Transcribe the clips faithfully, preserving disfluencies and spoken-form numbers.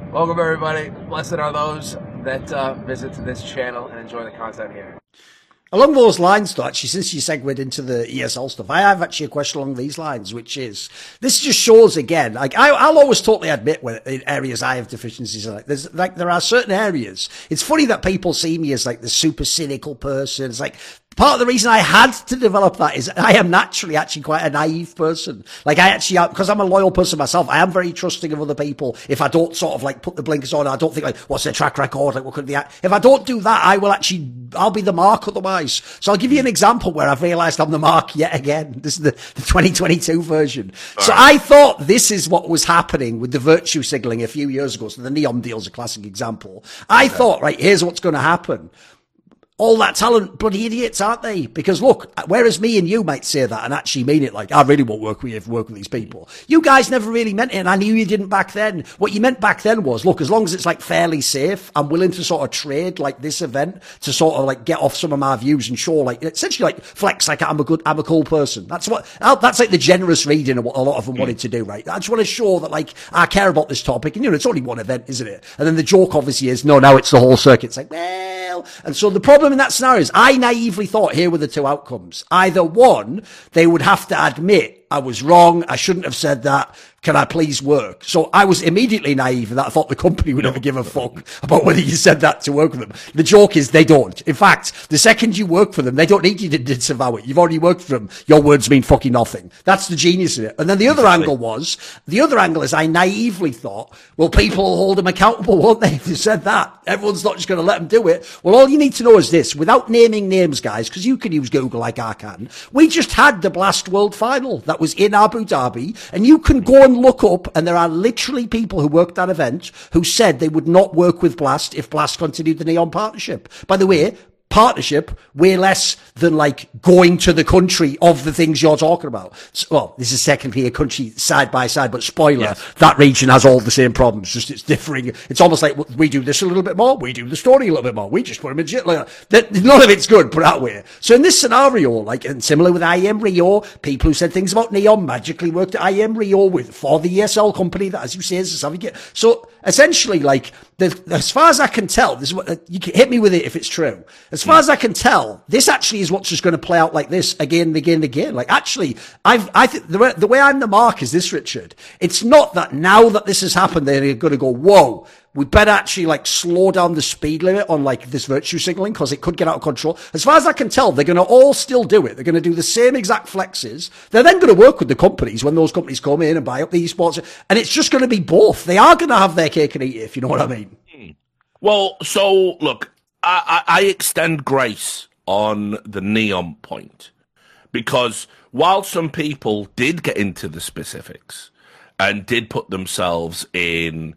Welcome, everybody. Blessed are those that uh, visit this channel and enjoy the content here. Along those lines, though, actually, since you segued into the E S L stuff, I have actually a question along these lines, which is, this just shows again, like, I, I'll always totally admit when in areas I have deficiencies, like, there's, like, there are certain areas. It's funny that people see me as, like, the super cynical person. It's like, part of the reason I had to develop that is I am naturally actually quite a naive person. Like, I actually, because I'm a loyal person myself, I am very trusting of other people. If I don't sort of like put the blinkers on, I don't think like, what's their track record? Like, what could they act? If I don't do that, I will actually, I'll be the mark otherwise. So I'll give you an example where I've realized I'm the mark yet again. This is the, the twenty twenty-two version. All so right. I thought this is what was happening with the virtue signaling a few years ago. So the Neom deal's a classic example. I okay. thought, right, here's what's going to happen. All that talent, bloody idiots, aren't they? Because look, whereas me and you might say that and actually mean it, like, I really won't work with you if you work with these people. You guys never really meant it, and I knew you didn't back then. What you meant back then was, look, as long as it's like fairly safe, I'm willing to sort of trade like this event to sort of like get off some of my views and show like, essentially like flex like I'm a good, I'm a cool person. That's what, that's like the generous reading of what a lot of them wanted to do, right? I just want to show that like, I care about this topic, and you know, it's only one event, isn't it? And then the joke obviously is, no, now it's the whole circuit. It's like, well, and so the problem in that scenario is, I naively thought here were the two outcomes. Either one, they would have to admit I was wrong, I shouldn't have said that, can I please work? So I was immediately naive in that I thought the company would never give a fuck about whether you said that to work with them. The joke is they don't. In fact, the second you work for them, they don't need you to disavow it. You've already worked for them. Your words mean fucking nothing. That's the genius in it. And then the other exactly. angle was, the other angle is I naively thought, well, people will hold them accountable, won't they? If you said that, everyone's not just going to let them do it. Well, all you need to know is this, without naming names, guys, because you can use Google like I can, we just had the Blast World Final that was in Abu Dhabi, and you can go and look up, and there are literally people who worked that event who said they would not work with Blast if Blast continued the Neom partnership. By the way, partnership way less than like going to the country of the things you're talking about. So, well, this is technically a country side by side, but spoiler, yes. that region has all the same problems, just it's differing. It's almost like we do this a little bit more, we do the story a little bit more, we just put them in jail. Like, that, none of it's good, put it that way. So in this scenario, like, and similar with I M Rio, people who said things about Neom magically worked at I M Rio with, for the E S L company that, as you say, is something. So essentially, like, the, as far as I can tell, this is what, you can hit me with it if it's true. As far as I can tell, this actually is what's just going to play out like this again and again and again. Like, actually, I've, I think the way, the way I'm the mark is this, Richard. It's not that now that this has happened, they're going to go, whoa, we better actually like slow down the speed limit on like this virtue signaling because it could get out of control. As far as I can tell, they're going to all still do it. They're going to do the same exact flexes. They're then going to work with the companies when those companies come in and buy up the esports. And it's just going to be both. They are going to have their cake and eat it, if you know what I mean. Well, so look, I, I, I extend grace on the Neom point, because while some people did get into the specifics and did put themselves in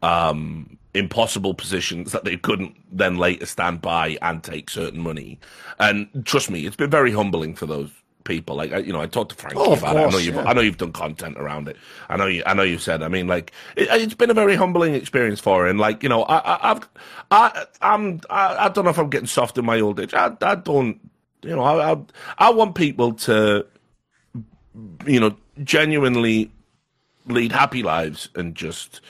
um, impossible positions that they couldn't then later stand by and take certain money, and trust me, it's been very humbling for those people. Like, you know, I talked to Frankie oh, about course, it. I know you've, yeah. I know you've done content around it. I know you, I know you've said. I mean, like, it, it's been a very humbling experience for her. And like, you know, I, I, I've, I, I'm, I, I don't know if I'm getting soft in my old age. I, I don't, you know, I, I, I want people to, you know, genuinely lead happy lives and just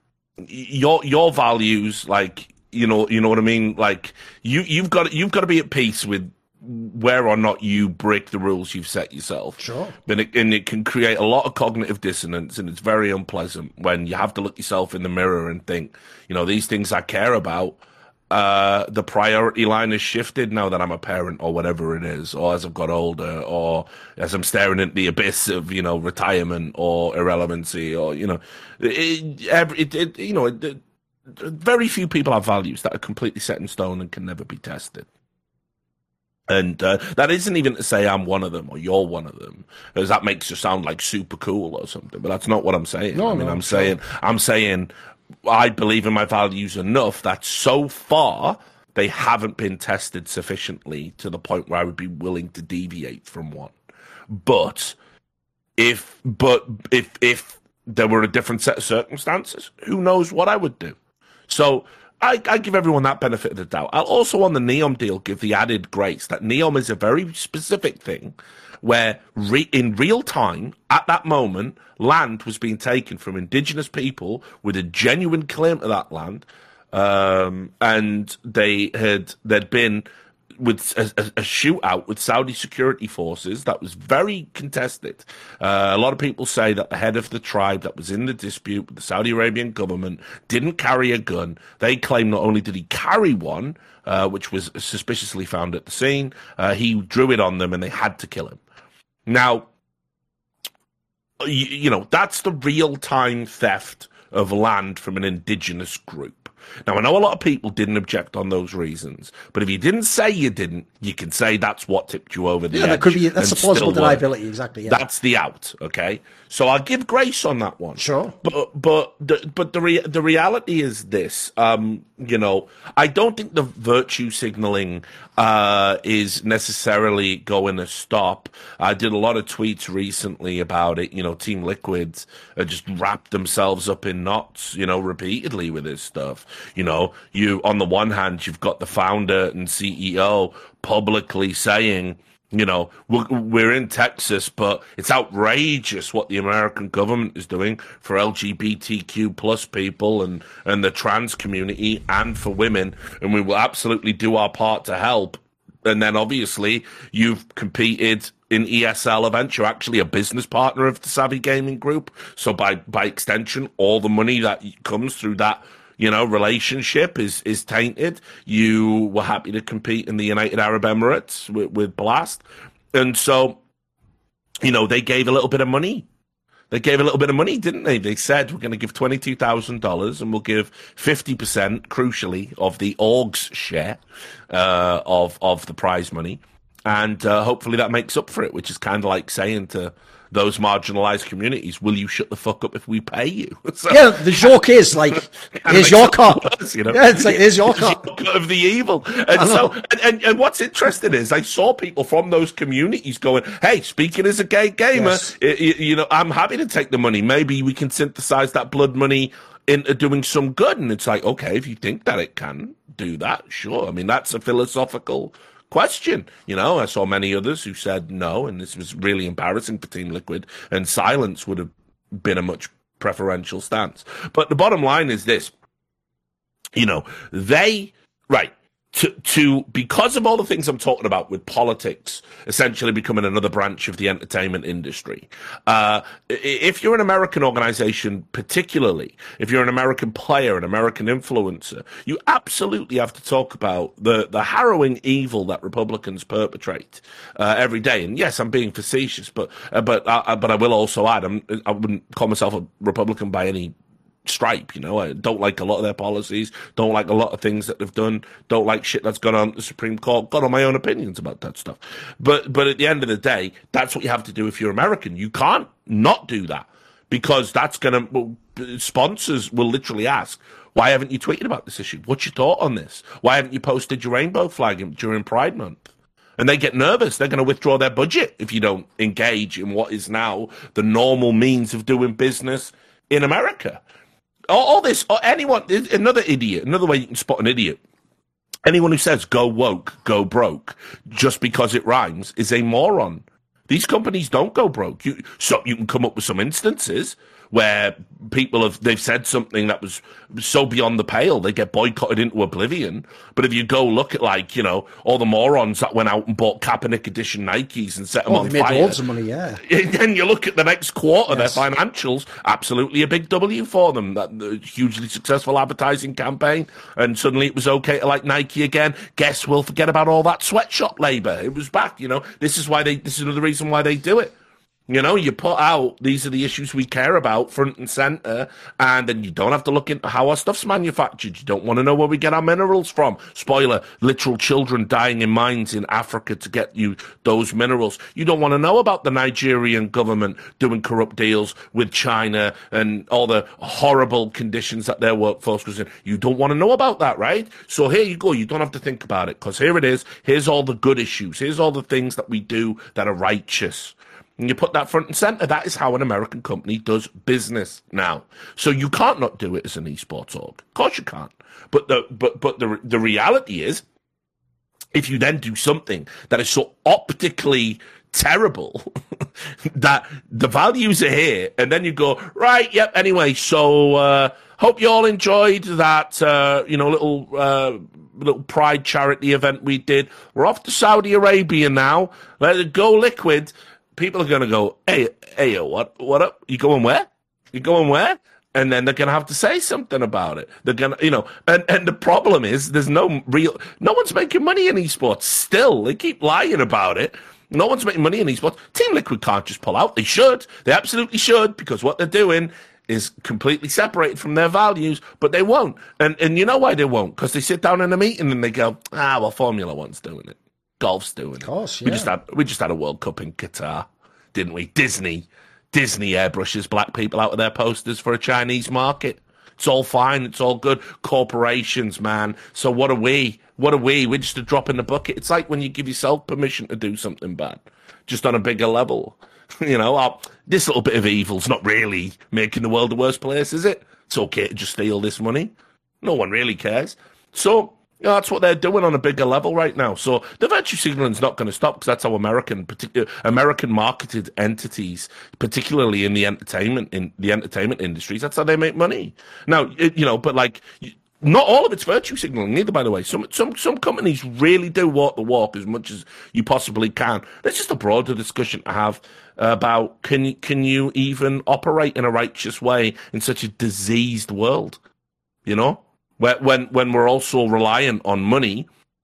your, your values, like, you know, you know what I mean? Like, you, you've got, you've got to be at peace with where or not you break the rules you've set yourself. Sure. But it, and it can create a lot of cognitive dissonance, and it's very unpleasant when you have to look yourself in the mirror and think, you know, these things I care about, uh, the priority line has shifted now that I'm a parent or whatever it is, or as I've got older, or as I'm staring at the abyss of, you know, retirement or irrelevancy, or, you know, it, it, it you know, it, it, very few people have values that are completely set in stone and can never be tested. And uh, that isn't even to say I'm one of them or you're one of them, because that makes you sound like super cool or something. But that's not what I'm saying. No, I mean, no, I'm sure. saying, I'm saying, I believe in my values enough that so far they haven't been tested sufficiently to the point where I would be willing to deviate from one. But if, but if if there were a different set of circumstances, who knows what I would do? So I, I give everyone that benefit of the doubt. I'll also, on the NEOM deal, give the added grace that NEOM is a very specific thing where re- in real time, at that moment, land was being taken from indigenous people with a genuine claim to that land. Um, and they had, there'd been with a, a, a shootout with Saudi security forces that was very contested. Uh, a lot of people say that the head of the tribe that was in the dispute with the Saudi Arabian government didn't carry a gun. They claim not only did he carry one, uh, which was suspiciously found at the scene, uh, he drew it on them and they had to kill him. Now, you, you know, that's the real-time theft of land from an indigenous group. Now, I know a lot of people didn't object on those reasons, but if you didn't say you didn't, you can say that's what tipped you over the yeah, edge. that could be, that's a plausible deniability, exactly. Yeah. That's the out, okay? So I'll give grace on that one. Sure. But but the, but the re- the reality is this, um, you know, I don't think the virtue signaling uh, is necessarily going to stop. I did a lot of tweets recently about it. You know, Team Liquids uh, just wrapped themselves up in knots, you know, repeatedly with this stuff. You know, you on the one hand, you've got the founder and C E O publicly saying, you know, we're, we're in Texas, but it's outrageous what the American government is doing for L G B T Q plus people and, and the trans community and for women, and we will absolutely do our part to help. And then obviously you've competed in E S L events. You're actually a business partner of the Savvy Gaming Group. So by, by extension, all the money that comes through that, you know, relationship is, is tainted. You were happy to compete in the United Arab Emirates with, with Blast. And so, you know, they gave a little bit of money. They gave a little bit of money, didn't they? They said, we're going to give twenty-two thousand dollars and we'll give fifty percent, crucially, of the org's share uh, of, of the prize money. And uh, hopefully that makes up for it, which is kind of like saying to those marginalized communities, will you shut the fuck up if we pay you? So, yeah, the joke is like, here's your cut. Worse, you know? Yeah, it's like, here's your cut. Cut of the evil. And so, and, and, and what's interesting is I saw people from those communities going, hey, speaking as a gay gamer, Yes. you, you know, I'm happy to take the money. Maybe we can synthesize that blood money into doing some good. And it's like, okay, if you think that it can do that, sure. I mean, that's a philosophical question. You know, I saw many others who said no, and this was really embarrassing for Team Liquid, and silence would have been a much preferential stance. But the bottom line is this, you know, they, right, to, to, because of all the things I'm talking about with politics essentially becoming another branch of the entertainment industry, uh, if you're an American organization, particularly, if you're an American player, an American influencer, you absolutely have to talk about the, the harrowing evil that Republicans perpetrate, uh, every day. And yes, I'm being facetious, but, uh, but, uh, but I will also add, I'm, I wouldn't call myself a Republican by any stripe, you know. I don't like a lot of their policies, don't like a lot of things that they've done, don't like shit that's gone on at the Supreme Court, got all my own opinions about that stuff. But but at the end of the day, that's what you have to do if you're American. You can't not do that, because that's gonna, well, sponsors will literally ask, why haven't you tweeted about this issue? What's your thought on this? Why haven't you posted your rainbow flag during Pride Month? And they get nervous. They're going to withdraw their budget if you don't engage in what is now the normal means of doing business in America. All, all this, or anyone, another idiot, another way you can spot an idiot. Anyone who says go woke, go broke, just because it rhymes is a moron. These companies don't go broke. You, so you can come up with some instances where people have, they've said something that was so beyond the pale, they get boycotted into oblivion. But if you go look at, like, you know, all the morons that went out and bought Kaepernick edition Nikes and set them Oh, on they made fire. loads of money, yeah. Then you look at the next quarter, Yes. their financials, absolutely a big W for them. That the hugely successful advertising campaign, and suddenly it was okay to like Nike again. Guess we'll forget about all that sweatshop labor. It was back, you know. This is why they, this is another reason why they do it. You know, you put out, these are the issues we care about, front and center, and then you don't have to look into how our stuff's manufactured. You don't want to know where we get our minerals from. Spoiler, literal children dying in mines in Africa to get you those minerals. You don't want to know about the Nigerian government doing corrupt deals with China and all the horrible conditions that their workforce was in. You don't want to know about that, right? So here you go. You don't have to think about it, because here it is. Here's all the good issues. Here's all the things that we do that are righteous. And you put that front and center. That is how an American company does business now. So you can't not do it as an esports org. Of course you can't. But the but but the the reality is, if you then do something that is so optically terrible that the values are here, and then you go, right, yep, anyway, so uh, hope you all enjoyed that, uh, you know, little uh, little Pride charity event we did. We're off to Saudi Arabia now. Let it go liquid. People are going to go, hey, hey, what, what up? You going where? You going where? And then they're going to have to say something about it. They're going to, you know, and, and the problem is there's no real, no one's making money in esports still. They keep lying about it. No one's making money in esports. Team Liquid can't just pull out. They should. They absolutely should, because what they're doing is completely separated from their values, but they won't. And and you know why they won't? Because they sit down in a meeting and they go, ah, well, Formula One's doing it. Golf's doing it. Of course, yeah. We just had, we just had a World Cup in Qatar, didn't we? Disney. Disney airbrushes black people out of their posters for a Chinese market. It's all fine. It's all good. Corporations, man. So what are we? What are we? We're just a drop in the bucket. It's like when you give yourself permission to do something bad, just on a bigger level. You know, oh, this little bit of evil's not really making the world a worse place, is it? It's okay to just steal this money. No one really cares. So, you know, that's what they're doing on a bigger level right now. So the virtue signaling's not going to stop, because that's how American, particular American marketed entities, particularly in the entertainment in the entertainment industries, that's how they make money. Now, it, you know, but like, not all of it's virtue signaling either, by the way. Some some some companies really do walk the walk as much as you possibly can. There's just a broader discussion to have about can you, can you even operate in a righteous way in such a diseased world, you know? When when we're also reliant on money,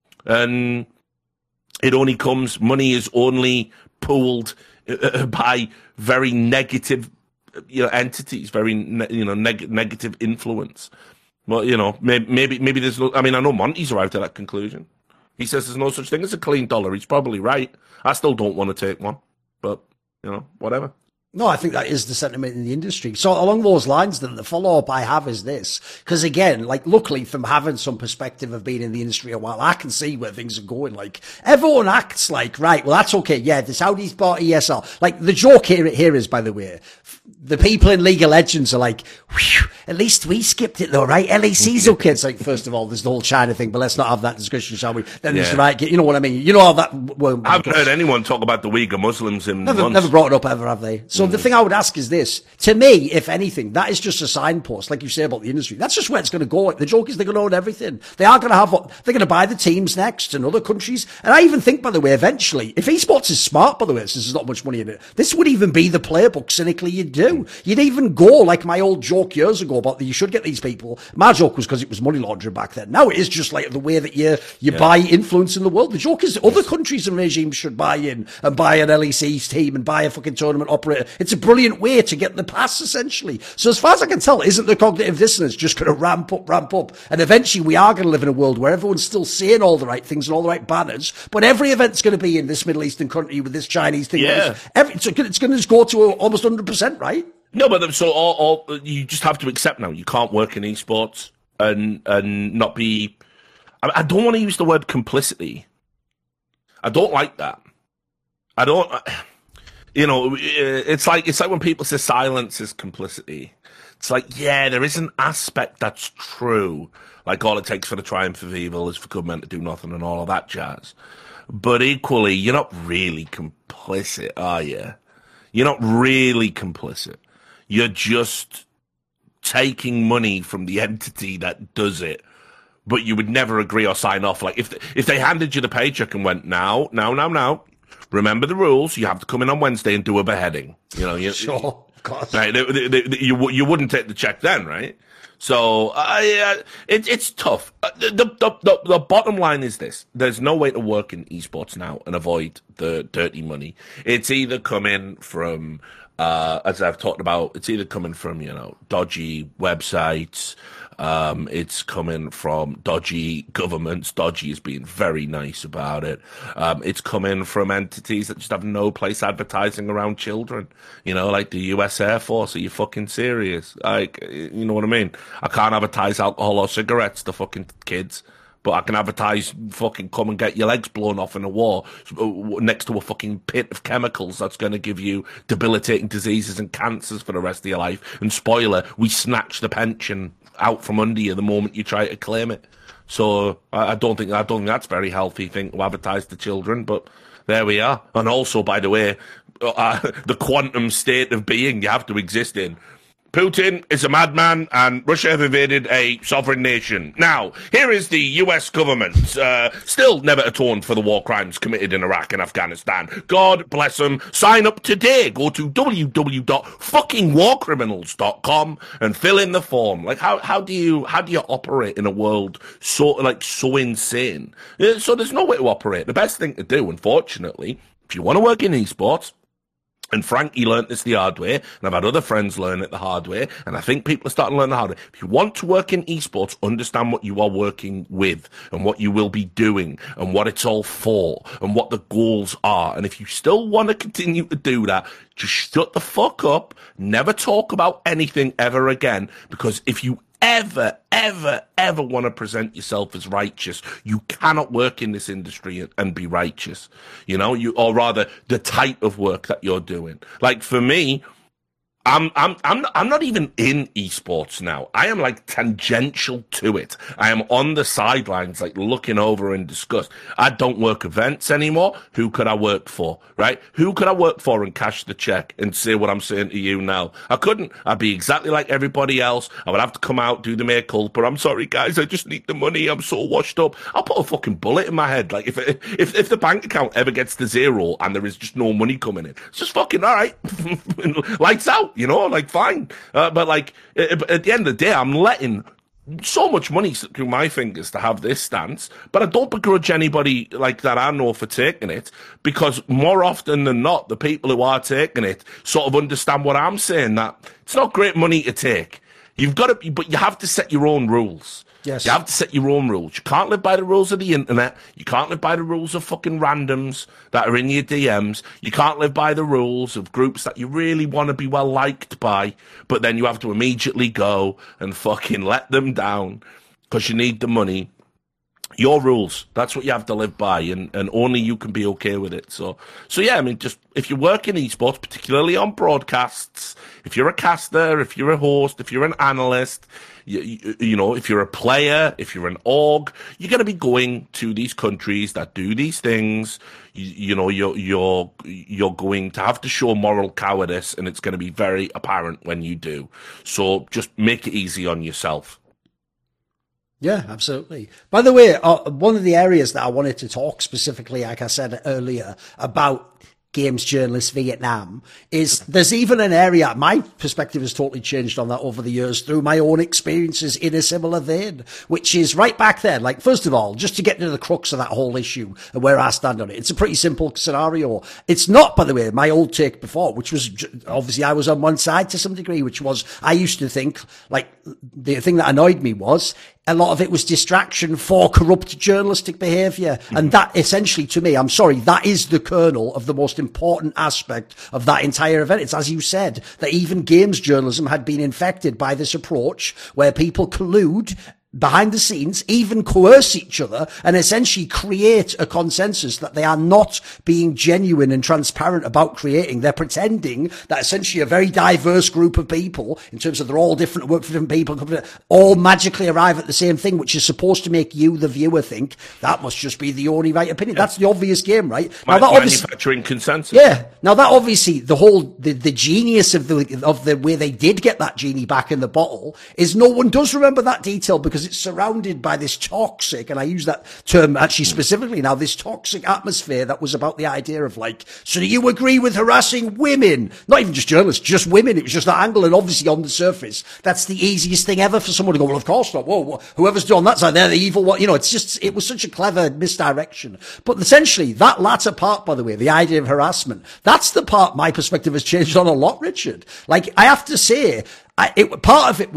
and it only comes, money is only pooled uh, by very negative, you know, entities, very ne- you know neg- negative influence. Well, you know, maybe maybe maybe there's no. I mean, I know Monty's arrived at that conclusion. He says there's no such thing as a clean dollar. He's probably right. I still don't want to take one, but you know, whatever. No, I think that is the sentiment in the industry. So along those lines, then the follow-up I have is this. Because again, like luckily from having some perspective of being in the industry a while, I can see where things are going. Like everyone acts like, right, well, that's okay. Yeah, the Saudis bought E S L. Like the joke here, here is, by the way, the people in League of Legends are like, whew, at least we skipped it though, right? L E C's okay. It's like, first of all, there's the whole China thing, but let's not have that discussion, shall we? Then there's Yeah. the right, you know what I mean? You know how that... Well, I haven't heard anyone talk about the Uyghur Muslims in Never, months. never brought it up ever, have they? So mm. the thing I would ask is this. To me, if anything, that is just a signpost, like you say about the industry. That's just where it's going to go. The joke is they're going to own everything. They are going to have, they're going to buy the teams next in other countries. And I even think, by the way, eventually, if esports is smart, by the way, since there's not much money in it, this would even be the playbook, cynically, you'd do. You'd even go, like my old joke years ago about that you should get these people. My joke was because it was money laundering back then. Now it is just like the way that you, you yeah. buy influence in the world. The joke is other countries and regimes should buy in and buy an L E C's team and buy a fucking tournament operator. It's a brilliant way to get the pass, essentially. So as far as I can tell, isn't the cognitive dissonance just going to ramp up, ramp up? And eventually we are going to live in a world where everyone's still saying all the right things and all the right banners, but every event's going to be in this Middle Eastern country with this Chinese thing. Yeah. Every, it's, it's going to just go to almost one hundred percent, right? No, but so all, all, you just have to accept now you can't work in esports and and not be. I, I don't want to use the word complicity. I don't like that. I don't. You know, it's like it's like when people say silence is complicity. It's like, yeah, there is an aspect that's true. Like all it takes for the triumph of evil is for good men to do nothing and all of that jazz. But equally, you're not really complicit, are you? You're not really complicit. You're just taking money from the entity that does it, but you would never agree or sign off. Like if if they handed you the paycheck and went, now, now, now, now, remember the rules. You have to come in on Wednesday and do a beheading. You know, you, sure, of course. Right? They, they, they, you you wouldn't take the check then, right? So I, uh, it, it's tough. Uh, the, the the the bottom line is this: there's no way to work in esports now and avoid the dirty money. It's either coming from Uh, as I've talked about, it's either coming from, you know, dodgy websites, um, it's coming from dodgy governments. Dodgy is being very nice about it. Um, it's coming from entities that just have no place advertising around children, you know, like the U S Air Force. Are you fucking serious? Like, you know what I mean? I can't advertise alcohol or cigarettes to fucking kids. but I can advertise fucking come and get your legs blown off in a war next to a fucking pit of chemicals that's going to give you debilitating diseases and cancers for the rest of your life. And spoiler, we snatch the pension out from under you the moment you try to claim it. So I, I don't think I don't think that's very healthy thing to advertise to children, but there we are. And also, by the way, uh, the quantum state of being you have to exist in. Putin is a madman, and Russia have invaded a sovereign nation. Now, here is the U S government, uh, still never atoned for the war crimes committed in Iraq and Afghanistan. God bless them. Sign up today. Go to w w w dot fucking war criminals dot com and fill in the form. Like, how, how do you, how do you operate in a world so, like, so insane? Uh, So there's no way to operate. The best thing to do, unfortunately, if you want to work in esports, and Frank, he learnt this the hard way, and I've had other friends learn it the hard way, and I think people are starting to learn the hard way. If you want to work in esports, understand what you are working with, and what you will be doing, and what it's all for, and what the goals are. And if you still want to continue to do that, just shut the fuck up, never talk about anything ever again, because if you ever, ever, ever want to present yourself as righteous, you cannot work in this industry and be righteous, you know, you, or rather the type of work that you're doing. Like for me, I'm, I'm, I'm, I'm not even in esports now. I am like tangential to it. I am on the sidelines, like looking over in disgust. I don't work events anymore. Who could I work for, right? Who could I work for and cash the check and say what I'm saying to you now? I couldn't. I'd be exactly like everybody else. I would have to come out, do the mea culpa. I'm sorry, guys. I just need the money. I'm so washed up. I'll put a fucking bullet in my head. Like if, if, if the bank account ever gets to zero and there is just no money coming in, it's just fucking all right. Lights out. You know, like, fine. Uh, but, like, at the end of the day, I'm letting so much money through my fingers to have this stance, but I don't begrudge anybody, like, that I know for taking it, because more often than not, the people who are taking it sort of understand what I'm saying, that it's not great money to take. You've got to, but you have to set your own rules. Yes. You have to set your own rules. You can't live by the rules of the internet. You can't live by the rules of fucking randoms that are in your D Ms. You can't live by the rules of groups that you really want to be well liked by, but then you have to immediately go and fucking let them down because you need the money. Your rules. That's what you have to live by, and, and only you can be okay with it. So, so yeah, I mean, just if you work in esports, particularly on broadcasts, if you're a caster, if you're a host, if you're an analyst, you, you, you know, if you're a player, if you're an org, you're going to be going to these countries that do these things. You, you know, you're, you're, you're going to have to show moral cowardice, and it's going to be very apparent when you do. So just make it easy on yourself. Yeah, absolutely. By the way, uh, one of the areas that I wanted to talk specifically, like I said earlier, about games journalists Vietnam is there's even an area, my perspective has totally changed on that over the years through my own experiences in a similar vein, which is right back then. Like, first of all, just to get to the crux of that whole issue and where I stand on it, it's a pretty simple scenario. It's not, by the way, my old take before, which was obviously I was on one side to some degree, which was I used to think, like, the thing that annoyed me was a lot of it was distraction for corrupt journalistic behaviour. Mm-hmm. And that essentially, to me, I'm sorry, that is the kernel of the most important aspect of that entire event. It's, as you said, that even games journalism had been infected by this approach where people collude behind the scenes, even coerce each other, and essentially create a consensus that they are not being genuine and transparent about creating. They're pretending that essentially a very diverse group of people, in terms of they're all different, work for different people, all magically arrive at the same thing, which is supposed to make you, the viewer, think that must just be the only right opinion. Yeah. That's the obvious game, right? Now, that manufacturing consensus. Yeah. Now that obviously the whole, the, the genius of the, of the way they did get that genie back in the bottle is no one does remember that detail because it's surrounded by this toxic, and I use that term actually specifically now, this toxic atmosphere that was about the idea of like, so do you agree with harassing women? Not even just journalists, just women. It was just that angle, and obviously on the surface, that's the easiest thing ever for someone to go, well, of course not. Whoa, whoa whoever's on that side, they're the evil one. You know, it's just, it was such a clever misdirection. But essentially, that latter part, by the way, the idea of harassment, that's the part my perspective has changed on a lot, Richard. Like, I have to say, I, it, part of it was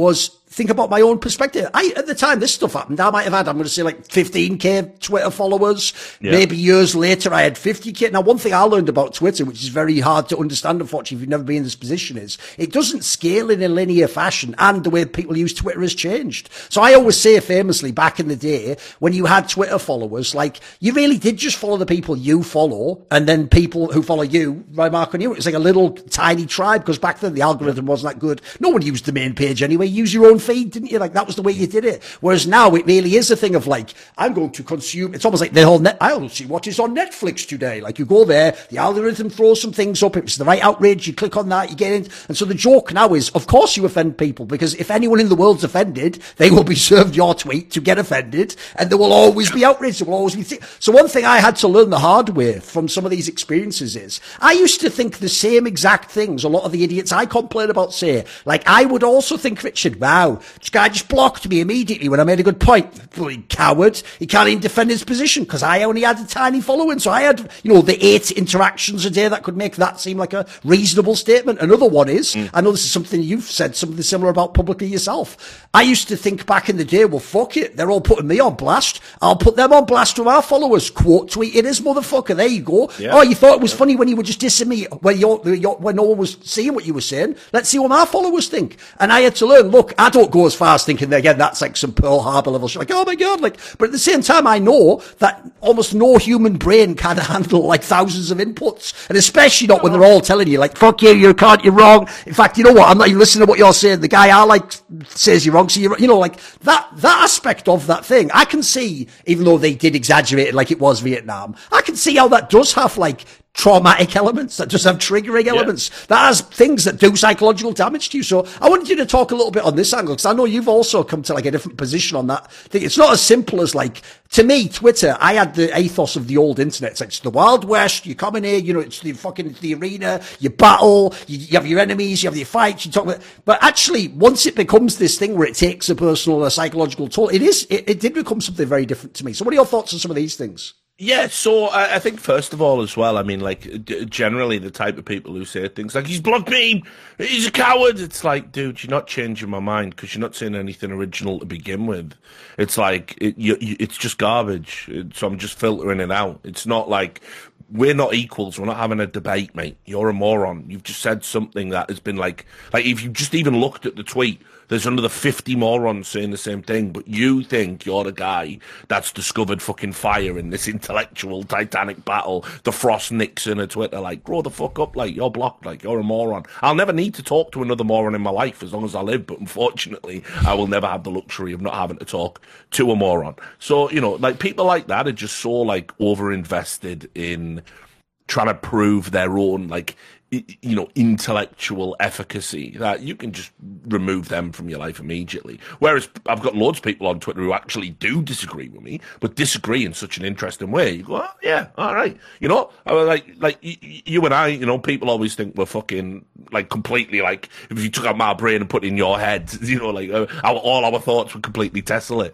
think about my own perspective. I, at the time this stuff happened, I might have had, I'm going to say like fifteen K Twitter followers. Yeah. Maybe years later I had fifty K. Now, one thing I learned about Twitter, which is very hard to understand, unfortunately, if you've never been in this position, is it doesn't scale in a linear fashion, and the way people use Twitter has changed. So I always say famously, back in the day, when you had Twitter followers, like, you really did just follow the people you follow, and then people who follow you, by mark on you. It was like a little tiny tribe, because back then the algorithm wasn't that good. No one used the main page anyway. You use your own feed, didn't you? Like, that was the way you did it. Whereas now it really is a thing of like, I'm going to consume, it's almost like the whole net, I'll see what is on Netflix today. Like, you go there, the algorithm throws some things up, it's the right outrage, you click on that, you get in. And so the joke now is, of course you offend people, because if anyone in the world's offended, they will be served your tweet to get offended, and there will always be outrage, there will always be th- So one thing I had to learn the hard way from some of these experiences is, I used to think the same exact things a lot of the idiots I complain about say. Like, I would also think, Richard, wow, this guy just blocked me immediately when I made a good point. Bloody coward. He can't even defend his position because I only had a tiny following. So I had, you know, the eight interactions a day that could make that seem like a reasonable statement. Another one is, mm. I know this is something you've said something similar about publicly yourself. I used to think back in the day, well, fuck it. They're all putting me on blast. I'll put them on blast with our followers. Quote tweet it is, motherfucker. There you go. Yeah. Oh, you thought it was yeah. funny when you were just dissing me when, you're, you're, when no one was seeing what you were saying. Let's see what our followers think. And I had to learn, look, I don't go as far as thinking that, again, that's like some Pearl Harbor level shit. Like, oh my God. Like, but at the same time, I know that almost no human brain can handle like thousands of inputs. And especially not when they're all telling you, like, fuck you, you can't, you're wrong. In fact, you know what? I'm not even listening to what you're saying. The guy I like says you're wrong. So you're, you know, like that, that aspect of that thing, I can see, even though they did exaggerate it like it was Vietnam, I can see how that does have like traumatic elements, that just have triggering elements, yeah. that has things that do psychological damage to you. So I wanted you to talk a little bit on this angle, because I know you've also come to like a different position on that thing. It's not as simple as like, to me, Twitter, I had the ethos of the old internet. It's like, it's the Wild West, you come in here, you know, it's the fucking, it's the arena, you battle, you, you have your enemies, you have your fights, you talk about, but actually, once it becomes this thing where it takes a personal, a psychological toll, it is, it, it did become something very different to me. So what are your thoughts on some of these things? Yeah, so I, I think first of all as well, I mean, like, d- generally the type of people who say things like, he's blocked me, he's a coward. It's like, dude, you're not changing my mind because you're not saying anything original to begin with. It's like, it, you, you, it's just garbage. It, so I'm just filtering it out. It's not like, we're not equals. We're not having a debate, mate. You're a moron. You've just said something that has been like, like if you just even looked at the tweet, there's another fifty morons saying the same thing, but you think you're the guy that's discovered fucking fire in this intellectual Titanic battle. The Frost Nixon at Twitter, like, grow the fuck up, like, you're blocked, like, you're a moron. I'll never need to talk to another moron in my life as long as I live, but unfortunately, I will never have the luxury of not having to talk to a moron. So, you know, like, people like that are just so, like, over-invested in trying to prove their own, like, you know, intellectual efficacy that you can just remove them from your life immediately. Whereas I've got loads of people on Twitter who actually do disagree with me, but disagree in such an interesting way. You go, oh, yeah, all right. You know, I was like, like you and I, you know, people always think we're fucking like completely like, if you took out my brain and put it in your head, you know, like uh, our, all our thoughts would completely tessellate,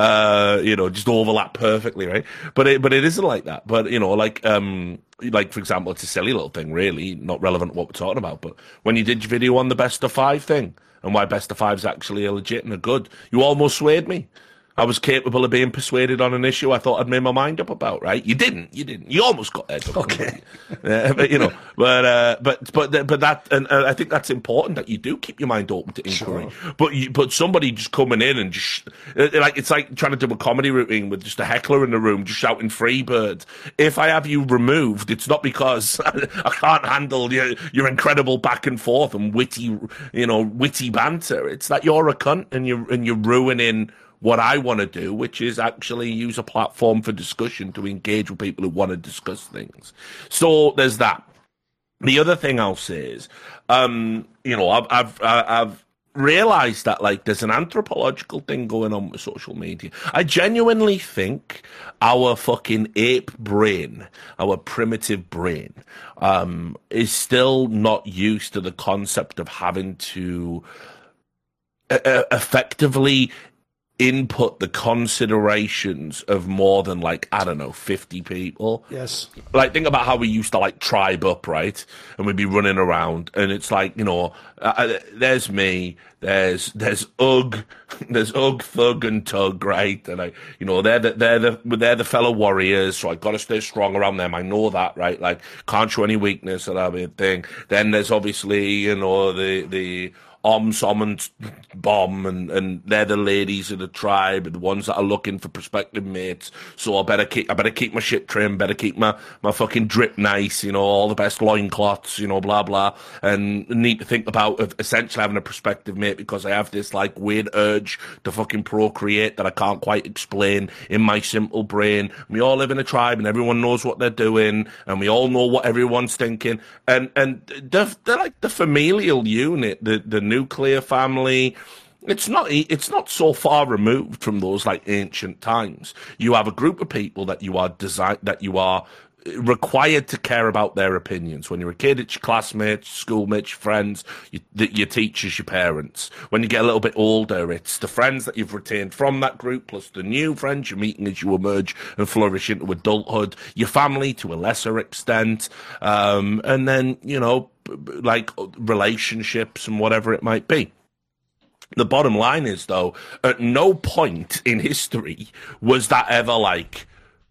uh, you know, just overlap perfectly, right? But it, but it isn't like that. But, you know, like, um, like, for example, it's a silly little thing, really, not relevant to what we're talking about, but when you did your video on the best of five thing, and why best of five's actually a legit and a good, you almost swayed me. I was capable of being persuaded on an issue I thought I'd made my mind up about, right? You didn't, you didn't. You almost got there. Okay. uh, but, you know, but, uh, but, but, but that, and uh, I think that's important that you do keep your mind open to inquiry. Sure. But you, but somebody just coming in and just, uh, like, it's like trying to do a comedy routine with just a heckler in the room, just shouting free bird. If I have you removed, it's not because I can't handle your, your incredible back and forth and witty, you know, witty banter. It's that you're a cunt and you're, and you're ruining what I want to do, which is actually use a platform for discussion to engage with people who want to discuss things. So there's that. The other thing I'll say is, um, you know, I've, I've, I've realized that, like, there's an anthropological thing going on with social media. I genuinely think our fucking ape brain, our primitive brain, um, is still not used to the concept of having to uh, effectively input the considerations of more than like, I don't know, fifty people. Yes. Like, think about how we used to like tribe up, right? And we'd be running around, and it's like, you know, uh, there's me, there's there's Ugg, there's Ugg, Thug, and Tug, right? And I, you know, they're the, they're the they're the fellow warriors, so I got to stay strong around them. I know that, right? Like, can't show any weakness, and that'll be a thing. Then there's obviously, you know, the the Om, Som, and Bomb, and, and they're the ladies of the tribe, the ones that are looking for prospective mates. So I better keep, I better keep my shit trim, better keep my, my fucking drip nice, you know, all the best loincloths, you know, blah, blah. And need to think about essentially having a prospective mate because I have this, like, weird urge to fucking procreate that I can't quite explain in my simple brain. We all live in a tribe and everyone knows what they're doing and we all know what everyone's thinking. And, and they're, they're like the familial unit, the, the nuclear family. It's not it's not so far removed from those like ancient times. You have a group of people that you are design that you are required to care about their opinions. When you're a kid, it's your classmates, schoolmates, your friends, your, your teachers, your parents. When you get a little bit older, it's the friends that you've retained from that group, plus the new friends you're meeting as you emerge and flourish into adulthood, your family to a lesser extent, um, and then, you know, like relationships and whatever it might be. The bottom line is, though, at no point in history was that ever like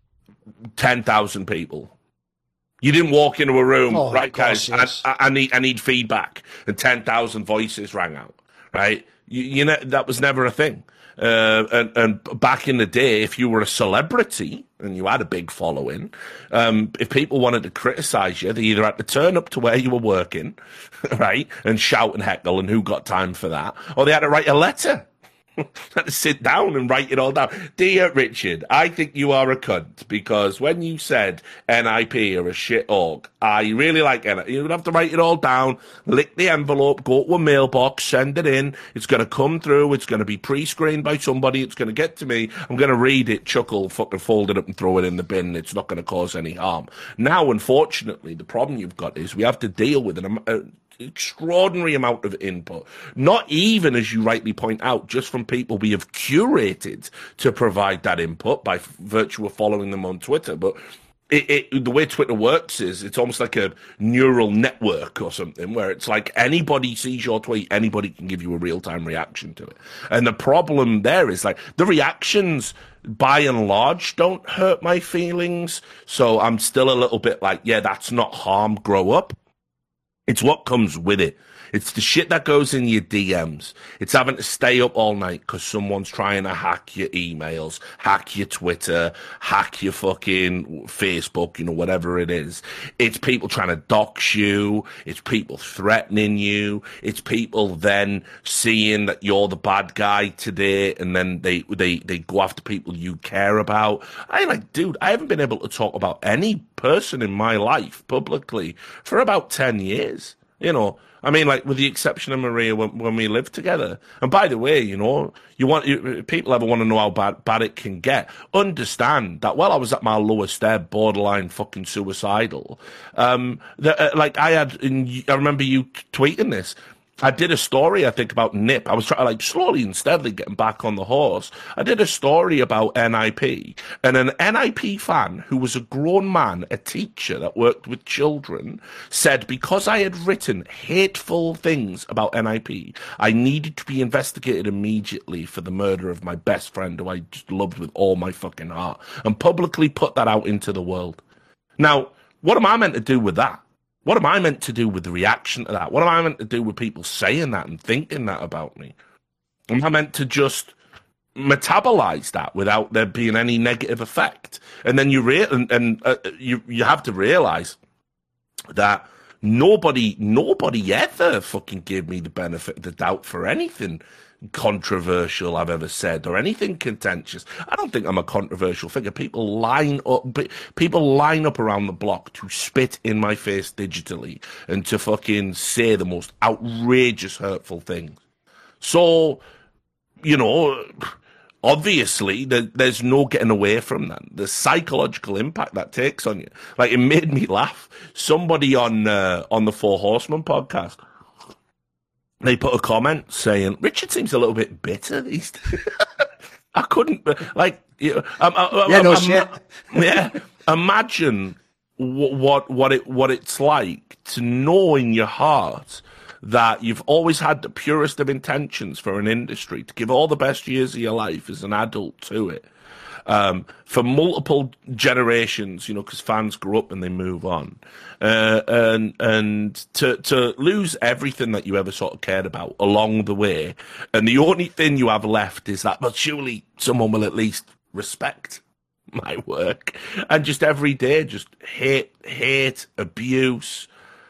ten thousand people. You didn't walk into a room, oh, right, course, guys? Yes. I, I need, I need feedback, and ten thousand voices rang out, right? You, you know, that was never a thing. Uh, and, and back in the day, if you were a celebrity and you had a big following, um, if people wanted to criticize you, they either had to turn up to where you were working, right, and shout and heckle, and who got time for that, or they had to write a letter. Had to sit down and write it all down. Dear Richard, I think you are a cunt because when you said N I P are a shit org, I really like N I P. You would have to write it all down, lick the envelope, go to a mailbox, send it in. It's going to come through. It's going to be pre-screened by somebody. It's going to get to me. I'm going to read it, chuckle, fucking fold it up and throw it in the bin. It's not going to cause any harm. Now, unfortunately, the problem you've got is we have to deal with an uh, extraordinary amount of input, not even, as you rightly point out, just from people we have curated to provide that input by virtue of following them on Twitter, but It, it, the way Twitter works is it's almost like a neural network or something where it's like anybody sees your tweet, anybody can give you a real-time reaction to it. And the problem there is like the reactions by and large don't hurt my feelings. So I'm still a little bit like, yeah, that's not harm, grow up. It's what comes with it. It's the shit that goes in your D Ms. It's having to stay up all night because someone's trying to hack your emails, hack your Twitter, hack your fucking Facebook, you know, whatever it is. It's people trying to dox you. It's people threatening you. It's people then seeing that you're the bad guy today and then they, they, they go after people you care about. I like, dude, I haven't been able to talk about any person in my life publicly for about ten years, you know. I mean, like, with the exception of Maria when, when we lived together. And by the way, you know, you want you, people ever want to know how bad, bad it can get, understand that while I was at my lowest ebb, borderline fucking suicidal, um, the, uh, like, I had, in, I remember you tweeting this, I did a story, I think, about Nip. I was trying to, like, slowly and steadily getting back on the horse. I did a story about N I P, and an N I P fan who was a grown man, a teacher that worked with children, said because I had written hateful things about N I P, I needed to be investigated immediately for the murder of my best friend who I just loved with all my fucking heart, and publicly put that out into the world. Now, what am I meant to do with that? What am I meant to do with the reaction to that? What am I meant to do with people saying that and thinking that about me? Am I meant to just metabolize that without there being any negative effect? And then you re- and, and uh, you you have to realize that nobody nobody ever fucking gave me the benefit of the doubt for anything controversial I've ever said or anything contentious. I don't think I'm a controversial figure. People line up, people line up around the block to spit in my face digitally and to fucking say the most outrageous, hurtful things. So, you know, obviously there, there's no getting away from that. The psychological impact that takes on you. Like, it made me laugh. Somebody on uh, on the Four Horsemen podcast, they put a comment saying, Richard seems a little bit bitter these days. I couldn't, like, you know, um, um, yeah, no um, shit. Yeah, imagine what, what what it what it's like to know in your heart that you've always had the purest of intentions for an industry, to give all the best years of your life as an adult to it. Um, for multiple generations, you know, because fans grow up and they move on, uh, and and to to lose everything that you ever sort of cared about along the way, and the only thing you have left is that, well, surely someone will at least respect my work, and just every day, just hate, hate, abuse,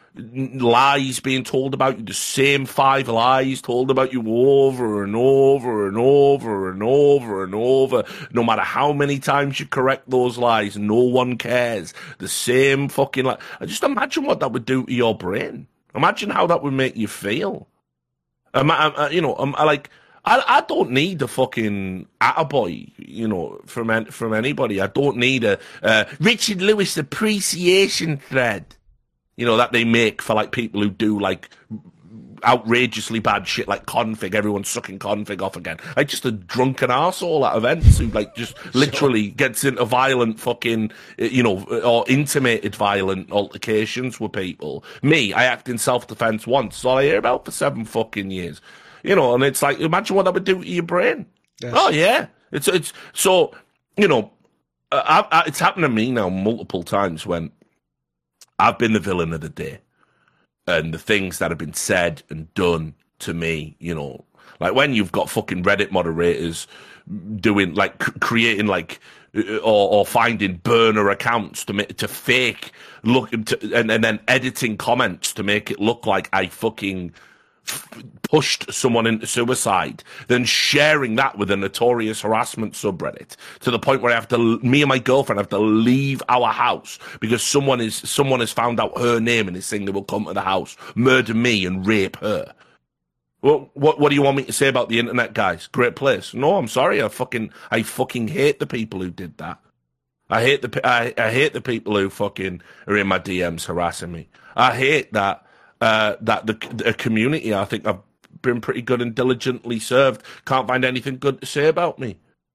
lies being told about you, the same five lies told about you over and over and over and over and over. No matter how many times you correct those lies, no one cares. The same fucking lie. Just imagine what that would do to your brain. Imagine how that would make you feel. Um, I, you know, um, I like. I, I don't need a fucking attaboy, you know, from from anybody. I don't need a uh, Richard Lewis appreciation thread, you know, that they make for, like, people who do, like, outrageously bad shit like Config, everyone's sucking Config off again. Like, just a drunken arsehole at events who, like, just literally gets into violent fucking, you know, or intimated violent altercations with people. Me, I act in self-defense once. That's all I hear about for seven fucking years. You know, and it's like, imagine what that would do to your brain. Yes. Oh, yeah. It's, it's, so, you know, I, I, it's happened to me now multiple times when I've been the villain of the day, and the things that have been said and done to me, you know, like when you've got fucking Reddit moderators doing, like, c- creating, like, or, or finding burner accounts to make, to fake look, to, and, and then editing comments to make it look like I fucking pushed someone into suicide, then sharing that with a notorious harassment subreddit to the point where I have to, me and my girlfriend have to leave our house because someone is someone has found out her name and is saying they will come to the house, murder me, and rape her. Well, what what do you want me to say about the internet, guys? Great place. No, I'm sorry. I fucking I fucking hate the people who did that. I hate the I, I hate the people who fucking are in my D Ms harassing me. I hate that. Uh, that the, the community, I think I've been pretty good and diligently served. Can't find anything good to say about me.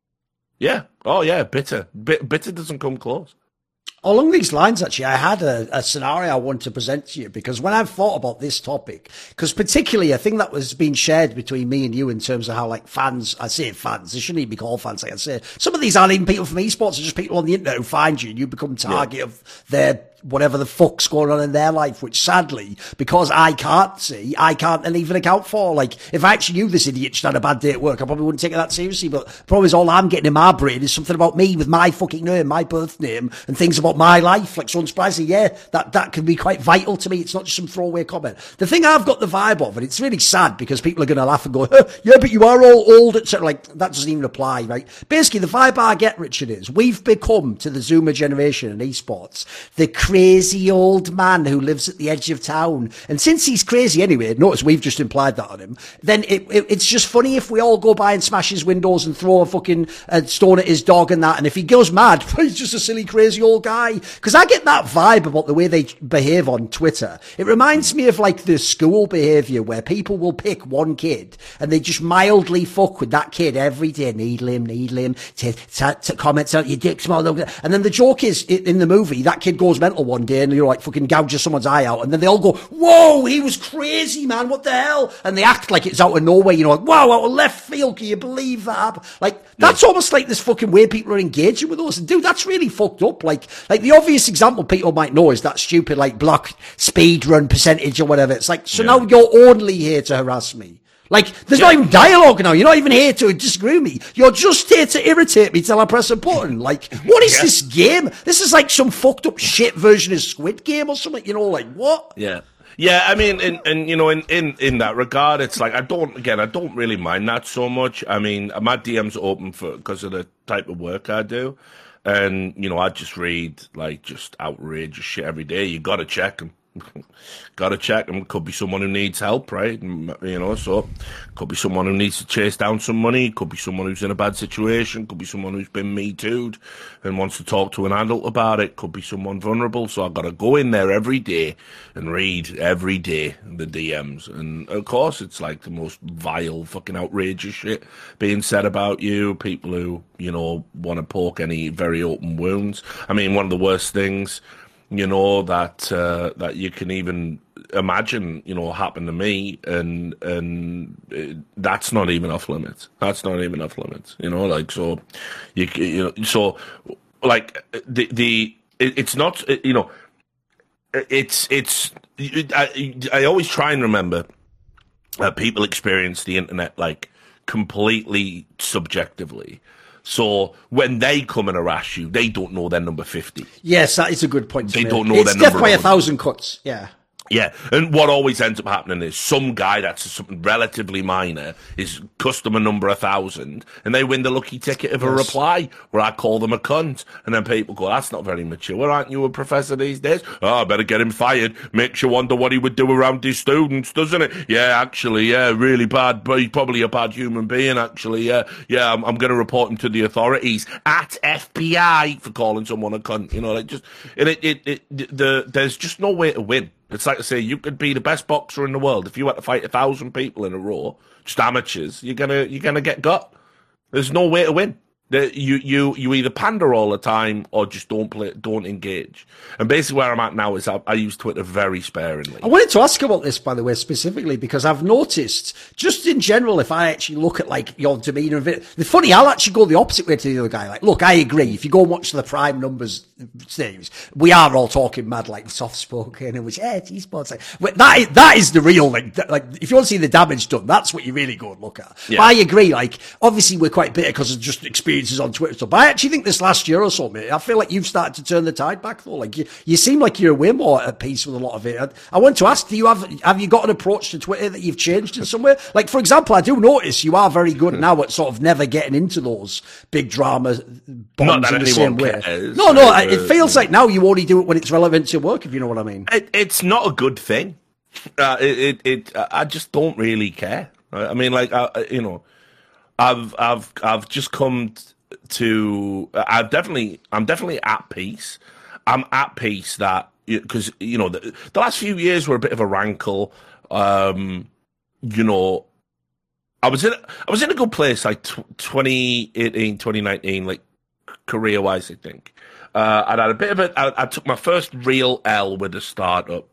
Yeah. Oh, yeah, bitter. Bit, bitter doesn't come close. Along these lines, actually, I had a, a scenario I want to present to you, because when I've thought about this topic, because particularly a thing that was being shared between me and you in terms of how, like, fans, I say fans, they shouldn't even be called fans, like I say. Some of these aren't even people from esports, they're just people on the internet who find you and you become target yeah. of their whatever the fuck's going on in their life, which sadly, because I can't see, I can't then even account for. Like, if I actually knew this idiot just had a bad day at work, I probably wouldn't take it that seriously, but the problem is all I'm getting in my brain is something about me with my fucking name, my birth name, and things about my life. Like, so unsurprisingly, yeah, that, that can be quite vital to me. It's not just some throwaway comment. The thing I've got the vibe of, and it's really sad because people are going to laugh and go, huh, yeah, but you are all old, et cetera. Like, that doesn't even apply, right? Basically, the vibe I get, Richard, is we've become, to the Zoomer generation in esports, the crazy old man who lives at the edge of town. And since he's crazy anyway, notice we've just implied that on him, then it, it, it's just funny if we all go by and smash his windows and throw a fucking uh, stone at his dog and that. And if he goes mad, he's just a silly, crazy old guy. Because I get that vibe about the way they behave on Twitter. It reminds me of, like, the school behaviour where people will pick one kid and they just mildly fuck with that kid every day. Needle him, needle him, t- t- t- comments out your dick small. And then the joke is, in the movie, that kid goes mental one day and you're like, fucking gouges someone's eye out, and then they all go, whoa, he was crazy, man, what the hell? And they act like it's out of nowhere, you know, like, wow, out of left field, can you believe that happened? Like, that's yeah. almost like this fucking way people are engaging with us. And dude, that's really fucked up. Like, like the obvious example people might know is that stupid, like, block speed run percentage or whatever. It's like, so yeah. now you're only here to harass me. Like, there's yeah. not even dialogue now. You're not even here to disagree with me. You're just here to irritate me till I press a button. Like, what is yeah. this game? This is like some fucked up shit version of Squid Game or something, you know, like, what? Yeah. Yeah, I mean, and, and you know, in, in, in that regard, it's like, I don't, again, I don't really mind that so much. I mean, my D Ms are open for, because of the type of work I do. And, you know, I just read, like, just outrageous shit every day. You gotta check them. got to check them. Could be someone who needs help, right? You know, so could be someone who needs to chase down some money. Could be someone who's in a bad situation. Could be someone who's been Me Too'd and wants to talk to an adult about it. Could be someone vulnerable. So I've got to go in there every day and read every day the D Ms. And of course, it's like the most vile, fucking outrageous shit being said about you. People who, you know, want to poke any very open wounds. I mean, one of the worst things, you know, that uh, that you can even imagine, you know, happen to me, and and it, that's not even off limits. That's not even off limits. You know, like so, you you know, so like the the it, it's not, you know, it's it's I I always try and remember that people experience the internet like completely subjectively. So when they come and harass you, they don't know they're number fifty. Yes, that is a good point. They to don't make. know it's their death number by a one. thousand cuts. Yeah. Yeah, and what always ends up happening is some guy that's something relatively minor is customer number a thousand, and they win the lucky ticket of a Yes. reply where I call them a cunt, and then people go, "That's not very mature. Aren't you a professor these days? Oh, I better get him fired. Makes you wonder what he would do around his students, doesn't it? Yeah, actually, yeah, really bad. But he's probably a bad human being. Actually, yeah, yeah. I'm, I'm going to report him to the authorities at F B I for calling someone a cunt. You know, like just and it, it, it the there's just no way to win. It's like to say you could be the best boxer in the world. If you had to fight a thousand people in a row, just amateurs, you're gonna you're gonna get got. There's no way to win. The, you you you either pander all the time or just don't play, don't engage. And basically where I'm at now is I, I use Twitter very sparingly. I wanted to ask about this, by the way, specifically because I've noticed, just in general, if I actually look at like your demeanour of it, the funny, I'll actually go the opposite way to the other guy. Like, look, I agree. If you go and watch the Prime Numbers series, we are all talking mad, like soft spoken, and which, yeah, it's esports. Like, but that is, that is the real thing. Like, if you want to see the damage done, that's what you really go and look at. Yeah. But I agree. Like, obviously, we're quite bitter because of just experiences on Twitter stuff. But I actually think this last year or so, mate, I feel like you've started to turn the tide back though. Like, you, you seem like you're way more at peace with a lot of it. I, I want to ask, do you have have you got an approach to Twitter that you've changed in some way? Like, for example, I do notice you are very good now at sort of never getting into those big drama bombs Not that in the same anyone way. cares. No, no, Uh, it feels like now you only do it when it's relevant to your work, if you know what I mean. It, it's not a good thing. Uh, it, it, it, I just don't really care. Right? I mean, like, I, you know, I've, I've, I've just come to. I've definitely, I'm definitely at peace. I'm at peace that because you know the, the last few years were a bit of a rankle. Um, you know, I was in, I was in a good place like twenty eighteen, twenty nineteen, like career wise, I think. Uh, I'd had a bit of a, I, I took my first real L with a startup.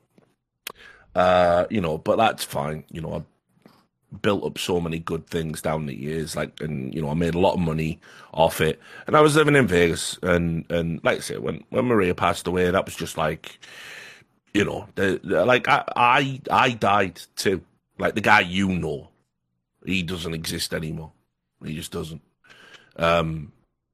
Uh, you know, but that's fine. You know, I built up so many good things down the years, like, and you know, I made a lot of money off it. And I was living in Vegas, and and like I say, when when Maria passed away, that was just like, you know, the, the, like I, I I died too. Like the guy you know, he doesn't exist anymore. He just doesn't. Um.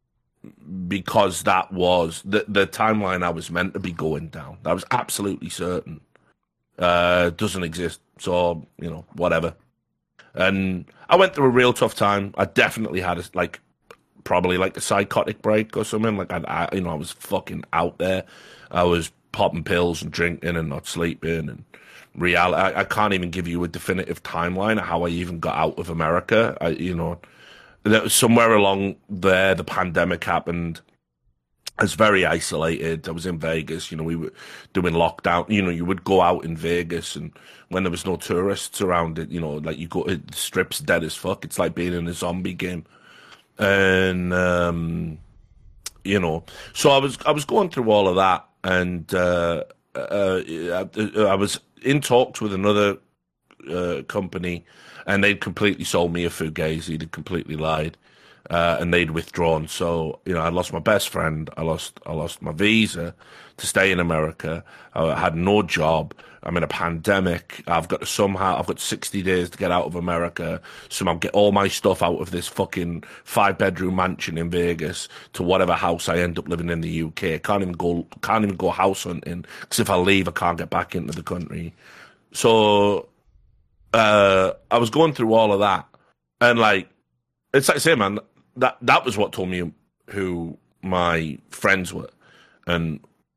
Because that was the the timeline I was meant to be going down. I was absolutely certain. Uh, doesn't exist. So, you know, whatever. And I went through a real tough time. I definitely had a, like, probably like a psychotic break or something. Like, I, I you know, I was fucking out there. I was popping pills and drinking and not sleeping and reality. I, I can't even give you a definitive timeline of how I even got out of America. I, you know, that was somewhere along there, the pandemic happened. I was very isolated. I was in Vegas. You know, we were doing lockdown. You know, you would go out in Vegas, and when there was no tourists around it, you know, like you go, the strip's dead as fuck. It's like being in a zombie game. And, um, you know, so I was, I was going through all of that, and uh, uh, I, I was in talks with another uh, company, and they'd completely sold me a fugazi. They'd completely lied. Uh, and they'd withdrawn. So, you know, I lost my best friend. I lost, I lost my visa to stay in America. I had no job. I'm in a pandemic. I've got to somehow, I've got sixty days to get out of America. Somehow get all my stuff out of this fucking five bedroom mansion in Vegas to whatever house I end up living in the U K. I can't even go, can't even go house hunting because if I leave, I can't get back into the country. So, uh, I was going through all of that, and like, it's like I say, man, that that was what told me who my friends were, and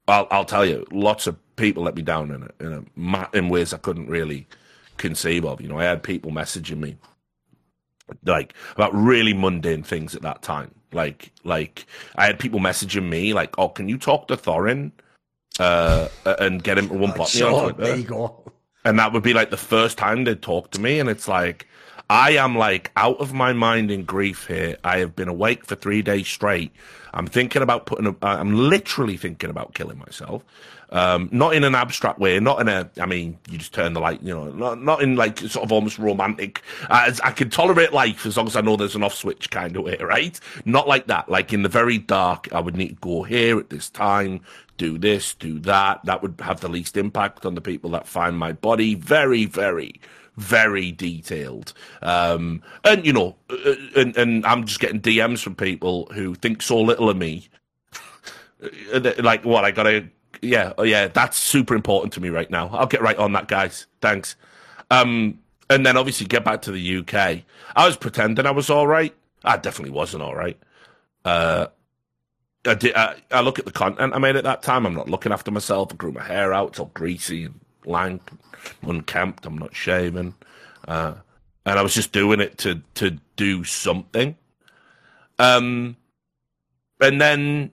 I'll, I'll tell you, lots of people let me down in a, in a ma- in ways I couldn't really conceive of. You know, I had people messaging me like about really mundane things at that time. Like, like I had people messaging me like, "Oh, can you talk to Thorin uh, and get him to one block me on Twitter?" There you go. And that would be like the first time they'd talk to me, and it's like, I am like out of my mind in grief here. I have been awake for three days straight. I'm thinking about putting. A, I'm literally thinking about killing myself. Um, not in an abstract way. Not in a. I mean, you just turn the light. You know, not not in like sort of almost romantic. Uh, I can tolerate life as long as I know there's an off switch kind of way, right? Not like that. Like in the very dark, I would need to go here at this time. Do this, do that. That would have the least impact on the people that find my body. Very, very. Very detailed, um, and you know, and, and I'm just getting D Ms from people who think so little of me. Like, what I gotta, yeah, oh yeah, that's super important to me right now. I'll get right on that, guys. Thanks. Um, and then obviously get back to the U K. I was pretending I was all right. I definitely wasn't all right. Uh, I did. I, I look at the content I made at that time. I'm not looking after myself. I grew my hair out. It's all greasy and lank. Unkempt, I'm not shaving, uh, and I was just doing it to to do something. Um, and then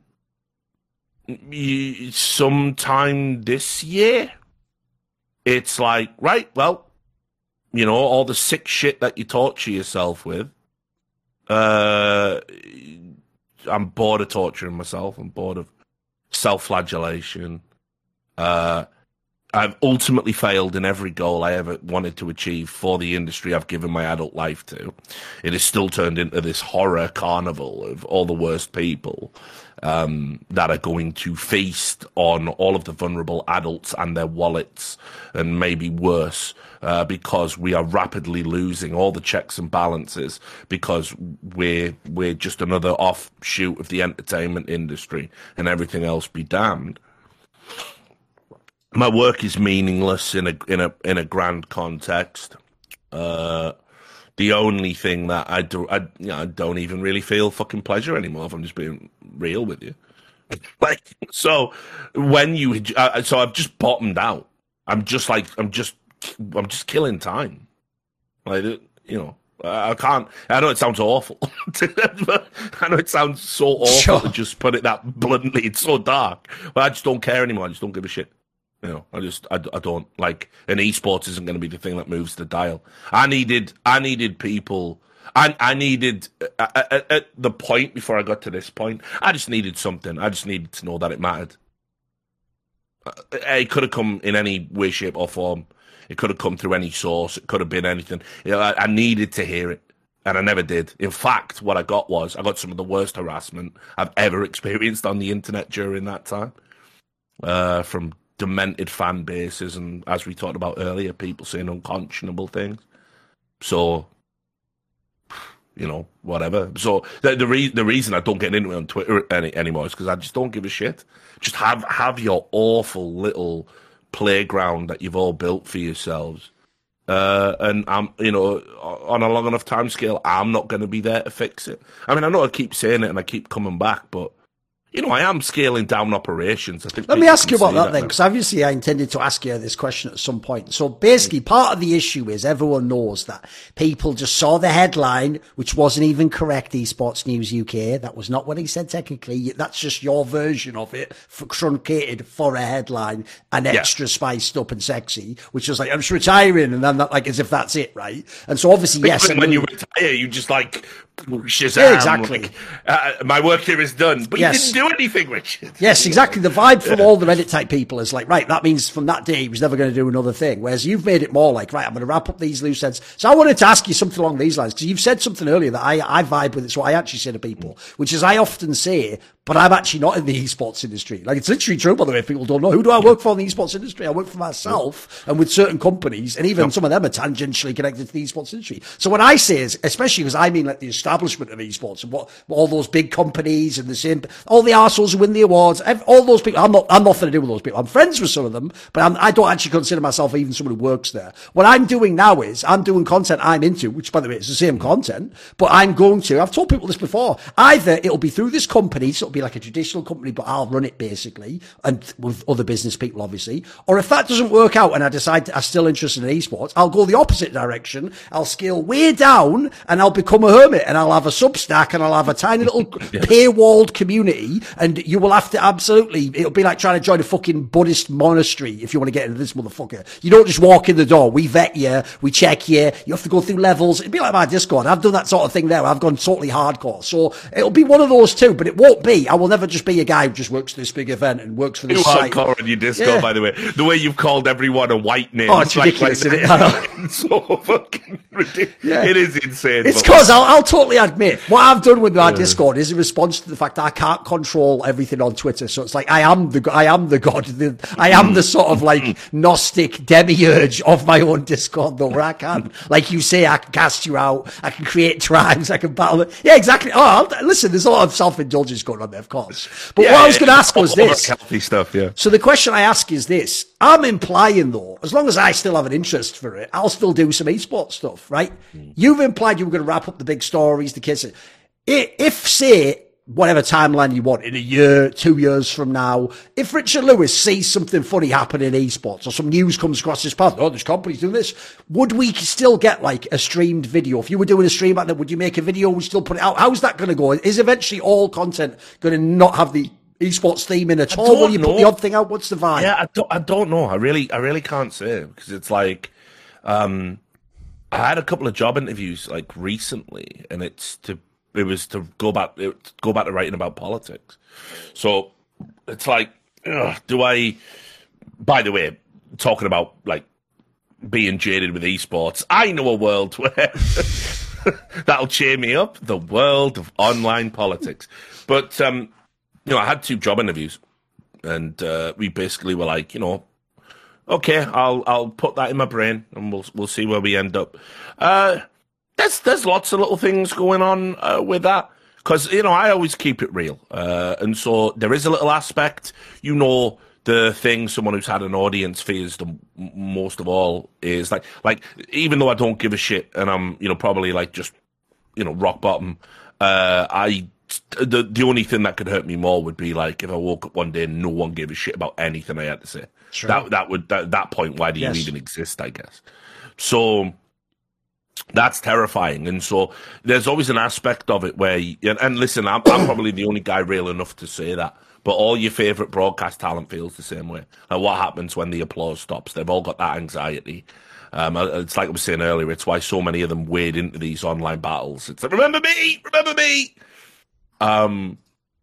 you, sometime this year, it's like, right, well, you know, all the sick shit that you torture yourself with. Uh, I'm bored of torturing myself. I'm bored of self-flagellation. Uh. I've ultimately failed in every goal I ever wanted to achieve for the industry I've given my adult life to. It has still turned into this horror carnival of all the worst people um, that are going to feast on all of the vulnerable adults and their wallets, and maybe worse, uh, because we are rapidly losing all the checks and balances because we're we're just another offshoot of the entertainment industry, and everything else be damned. My work is meaningless in a in a in a grand context. Uh, the only thing that I do, I, you know, I don't even really feel fucking pleasure anymore. If I'm just being real with you, like so, when you, uh, so I've just bottomed out. I'm just like I'm just I'm just killing time. Like, you know, I can't. I know it sounds awful. I know it sounds so awful sure. to just put it that bluntly. It's so dark, but I just don't care anymore. I just don't give a shit. You know, I just, I, I don't like, and esports isn't going to be the thing that moves the dial. I needed, I needed people, I, I needed, at, at, at the point before I got to this point, I just needed something. I just needed to know that it mattered. It could have come in any way, shape or form. It could have come through any source. It could have been anything. You know, I, I needed to hear it. And I never did. In fact, what I got was, I got some of the worst harassment I've ever experienced on the internet during that time. Uh, from demented fan bases, and as we talked about earlier, people saying unconscionable things. So, you know, whatever. So the the, re- the reason I don't get into it on Twitter any anymore is because I just don't give a shit. Just have have your awful little playground that you've all built for yourselves, uh, and I'm, you know, on a long enough time scale, I'm not going to be there to fix it. I mean, I know I keep saying it and I keep coming back, but. You know, I am scaling down operations. I think. Let me ask you about that, that then, because obviously I intended to ask you this question at some point. So basically, part of the issue is everyone knows that people just saw the headline, which wasn't even correct, Esports News U K. That was not what he said technically. That's just your version of it, for, truncated for a headline and extra yeah. spiced up and sexy, which is like, I'm just retiring, and I'm not like, as if that's it, right? And so obviously, but yes. When and you retire, you just like, Shazam, yeah, exactly. Like, uh, my work here is done, but yes. you didn't do anything, Richard. Yes, exactly. The vibe from all the Reddit type people is like, right, that means from that day he was never going to do another thing. Whereas you've made it more like, right, I'm going to wrap up these loose ends. So I wanted to ask you something along these lines, because you've said something earlier that I, I vibe with. It's what I actually say to people, which is I often say, but I'm actually not in the esports industry. Like, it's literally true, by the way, if people don't know. Who do I work for in the esports industry? I work for myself and with certain companies, and even yep. some of them are tangentially connected to the esports industry. So what I say is, especially because I mean like the establishment of esports and what, all those big companies and the same, all the arseholes who win the awards, all those people, I'm not, I'm nothing to do with those people. I'm friends with some of them, but I'm, I don't actually consider myself even someone who works there. What I'm doing now is, I'm doing content I'm into, which by the way, is the same content, but I'm going to, I've told people this before, either it'll be through this company, so it'll be like a traditional company, but I'll run it basically, and with other business people, obviously. Or if that doesn't work out and I decide I'm still interested in esports, I'll go the opposite direction. I'll scale way down and I'll become a hermit, and I'll have a Substack, and I'll have a tiny little yeah. paywalled community, and you will have to absolutely, it'll be like trying to join a fucking Buddhist monastery if you want to get into this motherfucker. You don't just walk in the door. We vet you, we check you, you have to go through levels. It'd be like my Discord. I've done that sort of thing there. I've gone totally hardcore. So it'll be one of those too, but it won't be. I will never just be a guy who just works for this big event and works for this you site. You hardcore on your Discord, yeah. by the way. The way you've called everyone a white name. Oh, it's ridiculous, like, like, isn't it? It's so fucking ridiculous. Yeah. It is insane. It's because I'll, I'll totally admit, what I've done with my uh, Discord is in response to the fact that I can't control everything on Twitter. So it's like, I am the, I am the god. The, I am the sort of like Gnostic demiurge of my own Discord, though, where I can, like you say, I can cast you out, I can create tribes, I can battle. Yeah, exactly. Oh, I'll, listen, there's a lot of self-indulgence going on there, of course. But yeah, what I was going to ask was this. Healthy stuff, yeah. So the question I ask is this. I'm implying, though, as long as I still have an interest for it, I'll still do some esports stuff, right? Mm. You've implied you were going to wrap up the big stories, the kids. If, say, whatever timeline you want, in a year, two years from now, if Richard Lewis sees something funny happen in esports, or some news comes across his path, oh, this company's doing this, would we still get like a streamed video? If you were doing a stream back then, would you make a video, would you still put it out? How's that going to go? Is eventually all content going to not have the esports theme in at all? Will you know. put the odd thing out? What's the vibe? Yeah, I don't, I don't know. I really, I really can't say, because it's like, um, I had a couple of job interviews like recently, and it's to, it was to go back, it, go back to writing about politics. So it's like, ugh, do I, by the way, talking about like being jaded with esports, I know a world where that'll cheer me up, the world of online politics. But, um, you know, I had two job interviews, and uh, we basically were like, you know, okay, I'll I'll put that in my brain, and we'll we'll see where we end up. Uh, there's there's lots of little things going on uh, with that, because you know I always keep it real, uh, and so there is a little aspect, you know. The thing someone who's had an audience fears the most of all is like like even though I don't give a shit, and I'm you know probably like just you know rock bottom, uh, I. The the only thing that could hurt me more would be like if I woke up one day and no one gave a shit about anything I had to say. Sure. That that would that, that point, why do you yes. even exist? I guess. So that's terrifying, and so there's always an aspect of it where. You, and, and listen, I'm, I'm probably the only guy real enough to say that, but all your favorite broadcast talent feels the same way. Like what happens when the applause stops? They've all got that anxiety. Um, it's like I was saying earlier. It's why so many of them wade into these online battles. It's like, remember me, remember me. Um,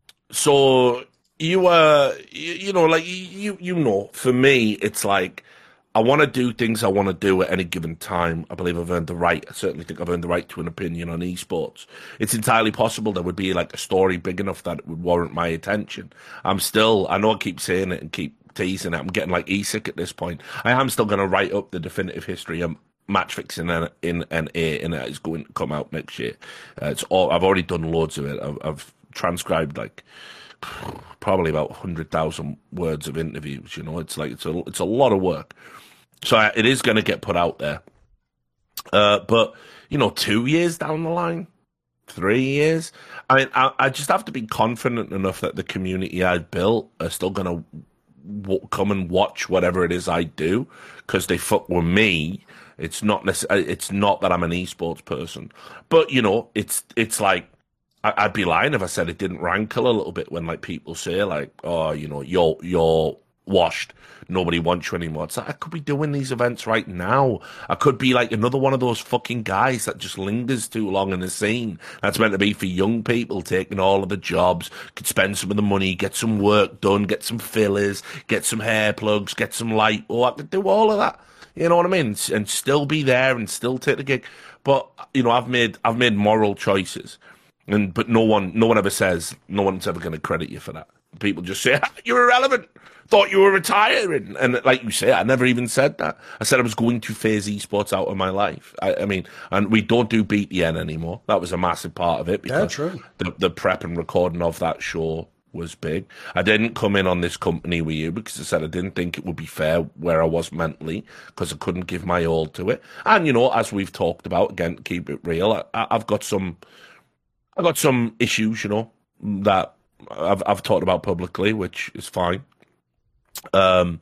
so you, uh, you, you know, like you, you know, for me, it's like, I want to do things I want to do at any given time. I believe I've earned the right. I certainly think I've earned the right to an opinion on esports. It's entirely possible there would be like a story big enough that it would warrant my attention. I'm still, I know I keep saying it and keep teasing it. I'm getting like e-sick at this point. I am still going to write up the definitive history of match fixing in, in N A, and it is going to come out next year. Uh, it's all, I've already done loads of it. I've, I've transcribed like probably about one hundred thousand words of interviews. You know, it's like it's a it's a lot of work. So I, it is going to get put out there. Uh, but you know, two years down the line, three years. I mean, I, I just have to be confident enough that the community I built are still going to w- come and watch whatever it is I do, because they fuck with me. It's not necessarily, it's not that I'm an esports person, but you know, it's it's like I, I'd be lying if I said it didn't rankle a little bit when like people say like, oh, you know, you're you're washed, nobody wants you anymore. It's like I could be doing these events right now. I could be like another one of those fucking guys that just lingers too long in the scene. That's meant to be for young people taking all of the jobs, could spend some of the money, get some work done, get some fillers, get some hair plugs, get some light. Oh, I could do all of that. You know what I mean? And still be there and still take the gig. But, you know, I've made I've made moral choices. And but no one no one ever says, no one's ever going to credit you for that. People just say, you're irrelevant. Thought you were retiring. And like you say, I never even said that. I said I was going to phase esports out of my life. I, I mean, and we don't do Beat the N anymore. That was a massive part of it. Because yeah, true. The, the prep and recording of that show was big. I didn't come in on this company with you because I said I didn't think it would be fair where I was mentally, because I couldn't give my all to it. And, you know, as we've talked about, again, keep it real, I, I've got some, I've got some issues, you know, that I've I've talked about publicly, which is fine. Um,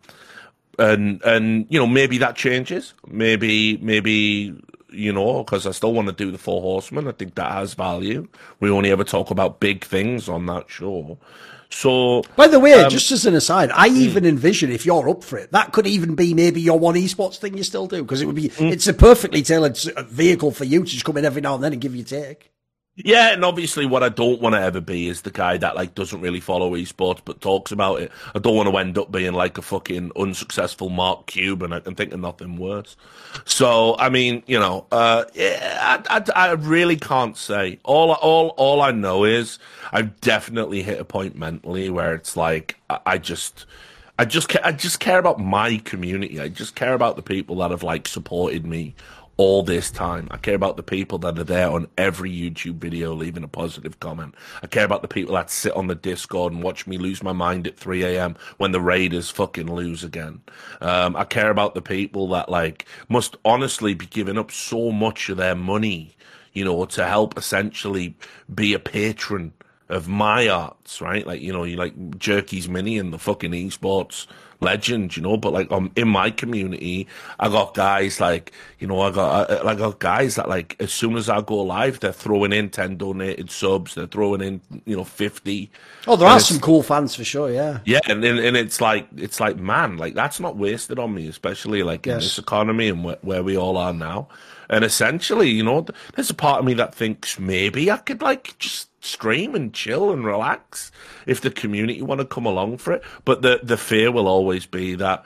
and and you know, maybe that changes. Maybe maybe you know, because I still want to do the Four Horsemen. I think that has value. We only ever talk about big things on that show. So, by the way, um, just as an aside, I even mm. envision, if you're up for it, that could even be maybe your one esports thing you still do, because it would be mm. it's a perfectly tailored vehicle for you to just come in every now and then and give your take. Yeah, and obviously what I don't want to ever be is the guy that like doesn't really follow esports but talks about it. I don't want to end up being like a fucking unsuccessful Mark Cuban. I can think of nothing worse. So, I mean, you know, uh, yeah, I, I, I really can't say. All, all, all I know is I've definitely hit a point mentally where it's like I, I just. I just, I just care about my community. I just care about the people that have like supported me all this time. I care about the people that are there on every YouTube video leaving a positive comment. I care about the people that sit on the Discord and watch me lose my mind at three a.m. when the Raiders fucking lose again. Um, I care about the people that like must honestly be giving up so much of their money, you know, to help essentially be a patron of my arts, right? Like, you know, you like Jerky's Mini and the fucking esports legend, you know, but like um, in my community, I got guys like, you know, I got I, I got guys that like as soon as I go live, they're throwing in ten donated subs, they're throwing in, you know, fifty. Oh, there are some cool fans for sure, yeah. Yeah, and and, and it's like it's like man, like that's not wasted on me, especially like yes. in this economy and wh- where we all are now. And essentially, you know, there's a part of me that thinks maybe I could like just stream and chill and relax if the community want to come along for it. But the the fear will always be that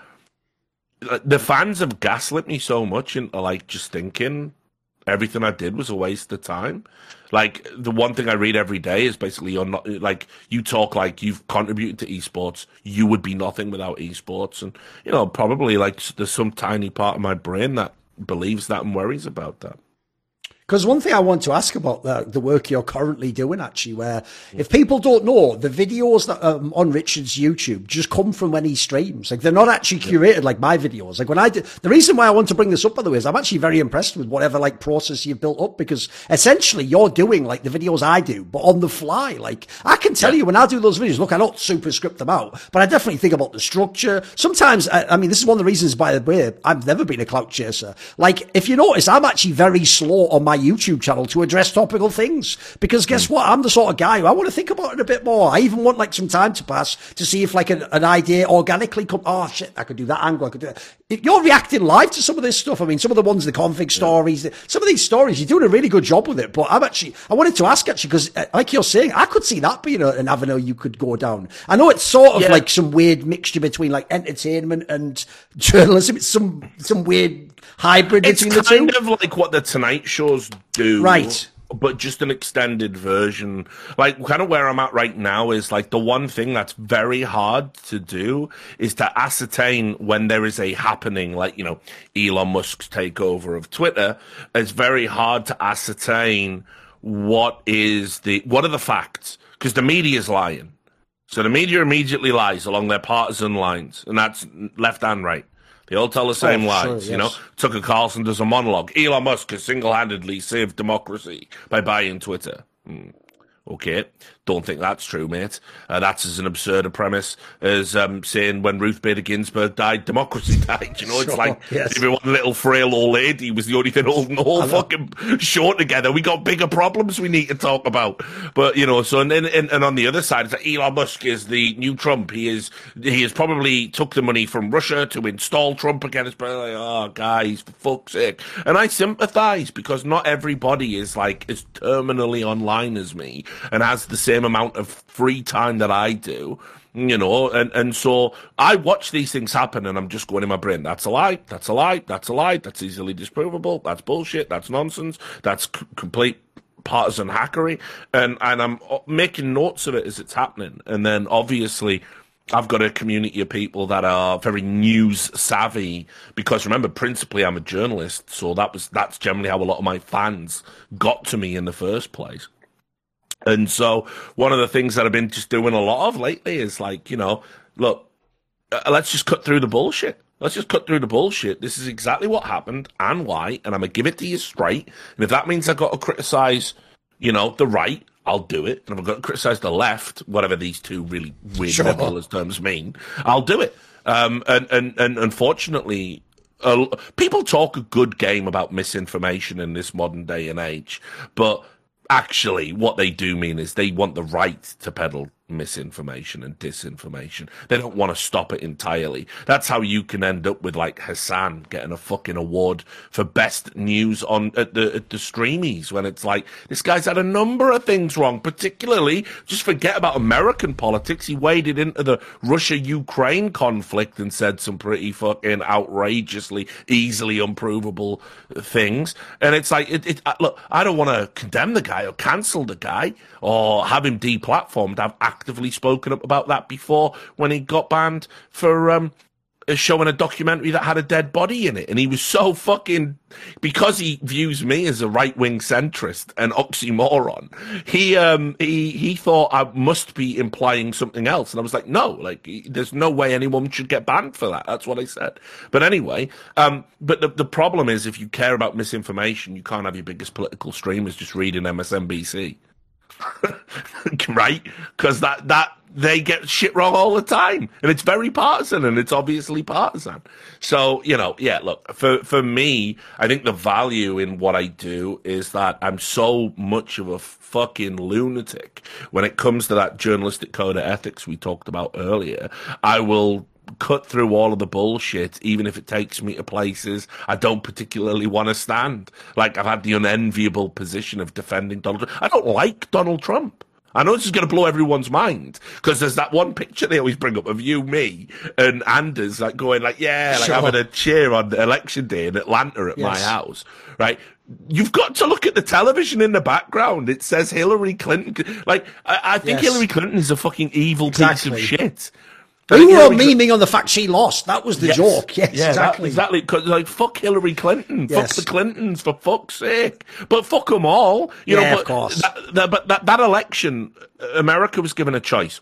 the fans have gaslit me so much into like just thinking everything I did was a waste of time. Like the one thing I read every day is basically you're not like you talk like you've contributed to esports. You would be nothing without esports, and you know probably like there's some tiny part of my brain that believes that and worries about that. Because one thing I want to ask about the, the work you're currently doing, actually, where if people don't know, the videos that um, on Richard's YouTube just come from when he streams. Like, they're not actually curated like my videos. Like, when I did, the reason why I want to bring this up, by the way, is I'm actually very impressed with whatever, like, process you've built up, because essentially you're doing, like, the videos I do, but on the fly. Like, I can tell yeah. you when I do those videos, look, I don't super script them out, but I definitely think about the structure. Sometimes, I, I mean, this is one of the reasons, by the way, I've never been a clout chaser. Like, if you notice, I'm actually very slow on my YouTube channel to address topical things, because guess what, I'm the sort of guy who I want to think about it a bit more. I even want like some time to pass to see if like an, an idea organically come, oh shit, I could do that angle, I could do that. If you're reacting live to some of this stuff, I mean some of the ones, the config stories, some of these stories, you're doing a really good job with it. But I'm actually, I wanted to ask actually, because uh, like you're saying, I could see that being a, an avenue you could go down. I know it's sort of yeah. like some weird mixture between like entertainment and journalism. It's some some weird hybrid it's between the two. It's kind of like what the Tonight Shows do. Right. But just an extended version. Like, kind of where I'm at right now is, like, the one thing that's very hard to do is to ascertain when there is a happening, like, you know, Elon Musk's takeover of Twitter. It's very hard to ascertain what is the, what are the facts? Because the media is lying. So the media immediately lies along their partisan lines, and that's left and right. They all tell the same oh, lies, sure, yes. you know. Tucker Carlson does a monologue. Elon Musk has single-handedly saved democracy by buying Twitter. Hmm. Okay, don't think that's true, mate. Uh, that's as an absurd a premise as um, saying when Ruth Bader Ginsburg died, democracy died. You know, it's sure, like yes. every one little frail old lady was the only thing holding the whole fucking show together. We got bigger problems we need to talk about. But, you know, so, and, and, and on the other side, it's like Elon Musk is the new Trump. He is, he has probably took the money from Russia to install Trump again. It's probably like, oh, guys, for fuck's sake. And I sympathize because not everybody is like as terminally online as me and has the same amount of free time that I do, you know, and, and so I watch these things happen and I'm just going in my brain, that's a lie, that's a lie, that's a lie, that's easily disprovable, that's bullshit, that's nonsense, that's c- complete partisan hackery, and, and I'm making notes of it as it's happening. And then obviously I've got a community of people that are very news savvy because remember, principally I'm a journalist, so that was that's generally how a lot of my fans got to me in the first place. And so one of the things that I've been just doing a lot of lately is like, you know, look, uh, let's just cut through the bullshit. Let's just cut through the bullshit. This is exactly what happened and why, and I'm going to give it to you straight. And if that means I've got to criticize, you know, the right, I'll do it. And if I've got to criticize the left, whatever these two really weird Sure. nebulous terms mean, I'll do it. Um, and, and, and unfortunately, uh, people talk a good game about misinformation in this modern day and age, but actually what they do mean is they want the right to peddle misinformation and disinformation. They don't want to stop it entirely. That's how you can end up with like Hassan getting a fucking award for best news on at the at the streamies, when it's like this guy's had a number of things wrong, particularly just forget about American politics. He waded into the Russia-Ukraine conflict and said some pretty fucking outrageously easily unprovable things. And it's like it, it look, I don't want to condemn the guy or cancel the guy or have him deplatformed. I've actively spoken up about that before when he got banned for um, showing a documentary that had a dead body in it. And he was so fucking, because he views me as a right-wing centrist and oxymoron, he um, he he thought I must be implying something else. And I was like, no, like, there's no way anyone should get banned for that. That's what I said. But anyway, um, but the, the problem is, if you care about misinformation, you can't have your biggest political streamers just reading M S N B C. Right? Because that, that they get shit wrong all the time, and it's very partisan, and it's obviously partisan. So, you know, yeah, look, for for me, I think the value in what I do is that I'm so much of a fucking lunatic when it comes to that journalistic code of ethics we talked about earlier. I will cut through all of the bullshit, even if it takes me to places I don't particularly want to stand. Like, I've had the unenviable position of defending Donald Trump. I don't like Donald Trump. I know this is going to blow everyone's mind, because there's that one picture they always bring up of you, me, and Anders, like, going like, yeah, like, sure. having a cheer on election day in Atlanta at yes. my house, right? You've got to look at the television in the background. It says Hillary Clinton. Like, I, I think yes. Hillary Clinton is a fucking evil Exactly. piece of shit. We were all memeing on the fact she lost. That was the yes. joke. Yes, yeah, exactly. That, exactly. Because, like, fuck Hillary Clinton. Yes. Fuck the Clintons, for fuck's sake. But fuck them all. You yeah, know, but of course. That, that, but that, that election, America was given a choice.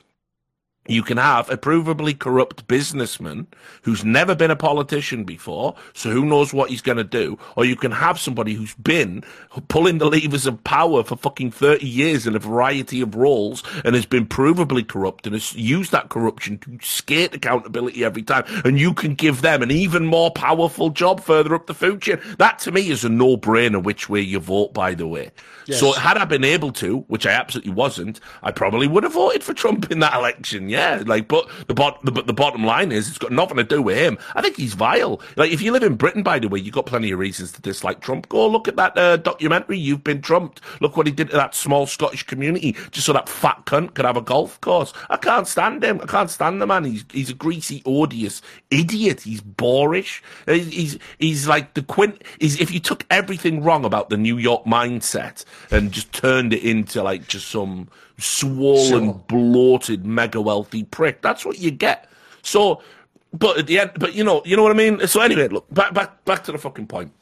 You can have a provably corrupt businessman who's never been a politician before, so who knows what he's going to do, or you can have somebody who's been pulling the levers of power for fucking thirty years in a variety of roles and has been provably corrupt and has used that corruption to skate accountability every time, and you can give them an even more powerful job further up the food chain. That, to me, is a no-brainer which way you vote, by the way. Yes. So had I been able to, which I absolutely wasn't, I probably would have voted for Trump in that election. Yeah, like, but the, bot, the, the bottom line is, it's got nothing to do with him. I think he's vile. Like, if you live in Britain, by the way, you've got plenty of reasons to dislike Trump. Go look at that uh, documentary, You've Been Trumped. Look what he did to that small Scottish community, just so that fat cunt could have a golf course. I can't stand him. I can't stand the man. He's he's a greasy, odious idiot. He's boorish. He's he's, he's like the quint. He's, if you took everything wrong about the New York mindset and just turned it into like just some swollen, sure. bloated, mega wealthy prick, that's what you get. So, but at the end, but you know, you know what I mean? So anyway, look, back, back, back to the fucking point.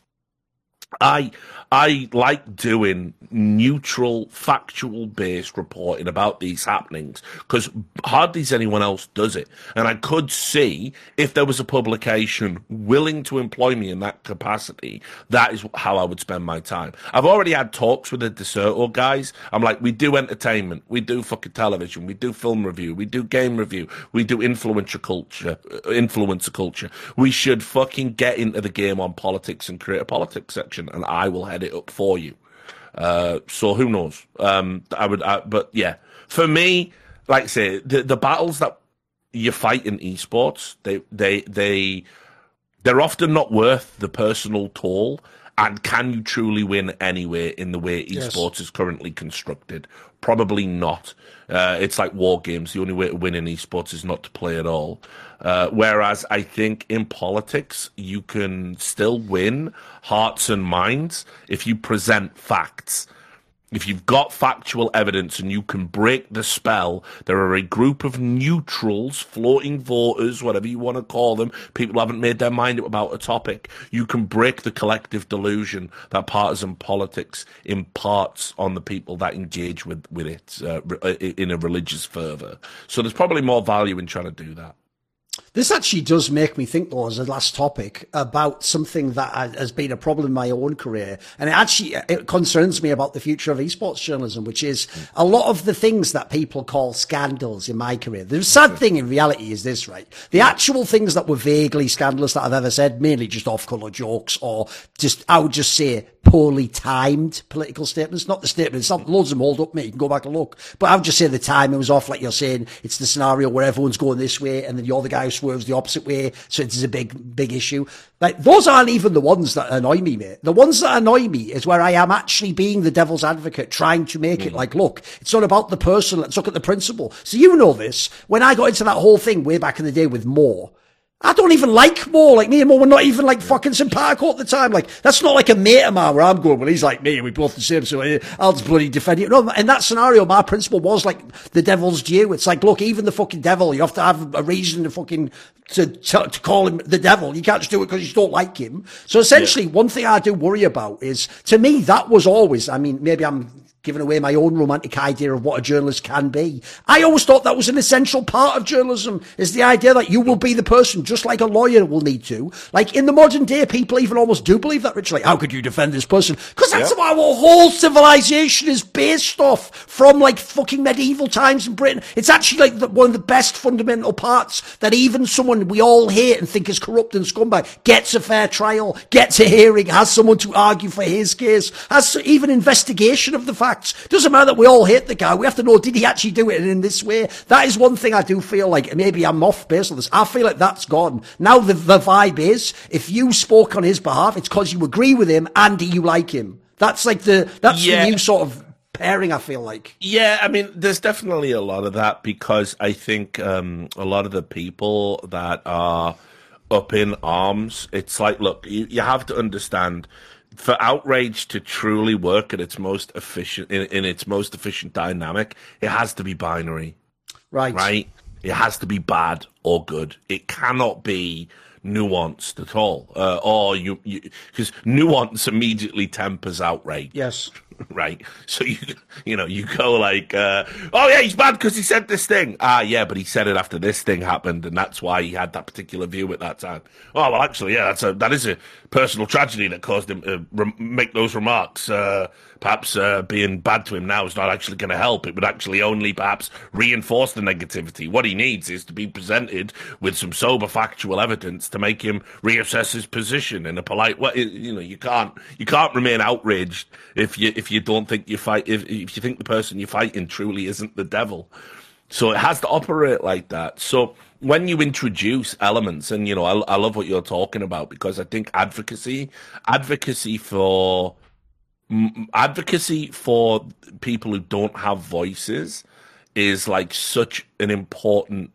I, I like doing neutral, factual-based reporting about these happenings because hardly anyone else does it. And I could see if there was a publication willing to employ me in that capacity, that is how I would spend my time. I've already had talks with the Deserto guys. I'm like, we do entertainment, we do fucking television, we do film review, we do game review, we do influencer culture, influencer culture. We should fucking get into the game on politics and create a politics section, and I will head it up for you. Uh, so who knows? Um, I would, I, but yeah, for me, like I say, the, the battles that you fight in esports, they, they, they, they're often not worth the personal toll. And can you truly win anyway in the way esports yes. is currently constructed? Probably not. Uh, it's like war games. The only way to win in esports is not to play at all. Uh, whereas I think in politics, you can still win hearts and minds if you present facts. If you've got factual evidence and you can break the spell, there are a group of neutrals, floating voters, whatever you want to call them, people who haven't made their mind up about a topic. You can break the collective delusion that partisan politics imparts on the people that engage with, with it uh, in a religious fervour. So there's probably more value in trying to do that. This actually does make me think, though, as a last topic, about something that has been a problem in my own career. And it actually it concerns me about the future of esports journalism, which is a lot of the things that people call scandals in my career. The sad thing in reality is this, right? The actual things that were vaguely scandalous that I've ever said, mainly just off-colour jokes or just, I would just say, poorly timed political statements. Not the statements, not loads of them hold up, mate. You can go back and look. But I would just say the timing was off, like you're saying. It's the scenario where everyone's going this way and then you're the guy who swerves the opposite way, so it's a big, big issue. Like, those aren't even the ones that annoy me, mate. The ones that annoy me is where I am actually being the devil's advocate, trying to make mm. it like, look, it's not about the person, let's look at the principle. So you know this. When I got into that whole thing way back in the day with Moore, I don't even like Moore. Like, me and Moore were not even like fucking simpatico at the time. Like, that's not like a mate of mine where I'm going, well, he's like me and we both the same, so I'll just bloody defend you. No, in that scenario, my principle was like the devil's due. It's like, look, even the fucking devil, you have to have a reason to fucking, to, to, to call him the devil. You can't just do it because you don't like him. So essentially, yeah. one thing I do worry about is, to me, that was always, I mean, maybe I'm giving away my own romantic idea of what a journalist can be. I always thought that was an essential part of journalism, is the idea that you will be the person, just like a lawyer will need to. Like, in the modern day, people even almost do believe that, Rich. Like, how could you defend this person? Because that's yeah. what our whole civilization is based off, from, like, fucking medieval times in Britain. It's actually, like, the, one of the best fundamental parts, that even someone we all hate and think is corrupt and scumbag gets a fair trial, gets a hearing, has someone to argue for his case, has even investigation of the fact. Doesn't matter that we all hate the guy. We have to know, did he actually do it in this way? That is one thing I do feel like, maybe I'm off based on this. I feel like that's gone. Now the, the vibe is, if you spoke on his behalf, it's because you agree with him and you like him. That's like the, that's yeah. the new sort of pairing, I feel like. Yeah, I mean, there's definitely a lot of that, because I think um, a lot of the people that are up in arms, it's like, look, you, you have to understand, for outrage to truly work at its most efficient, in, in its most efficient dynamic, it has to be binary. Right. Right? It has to be bad or good. It cannot be nuanced at all. Uh, or you, because nuance immediately tempers outrage. Yes. Right. So you, you know, you go like, uh, oh yeah, he's bad because he said this thing. Ah, yeah, but he said it after this thing happened, and that's why he had that particular view at that time. Oh well, actually, yeah, that's a that is a personal tragedy that caused him to re- make those remarks. Uh, perhaps uh, being bad to him now is not actually going to help. It would actually only perhaps reinforce the negativity. What he needs is to be presented with some sober, factual evidence to make him reassess his position in a polite way. You know, you can't you can't remain outraged if you if you don't think you fight if if you think the person you're fighting truly isn't the devil. So it has to operate like that. So when you introduce elements, and you know, I, I love what you're talking about, because I think advocacy, advocacy for advocacy for people who don't have voices is like such an important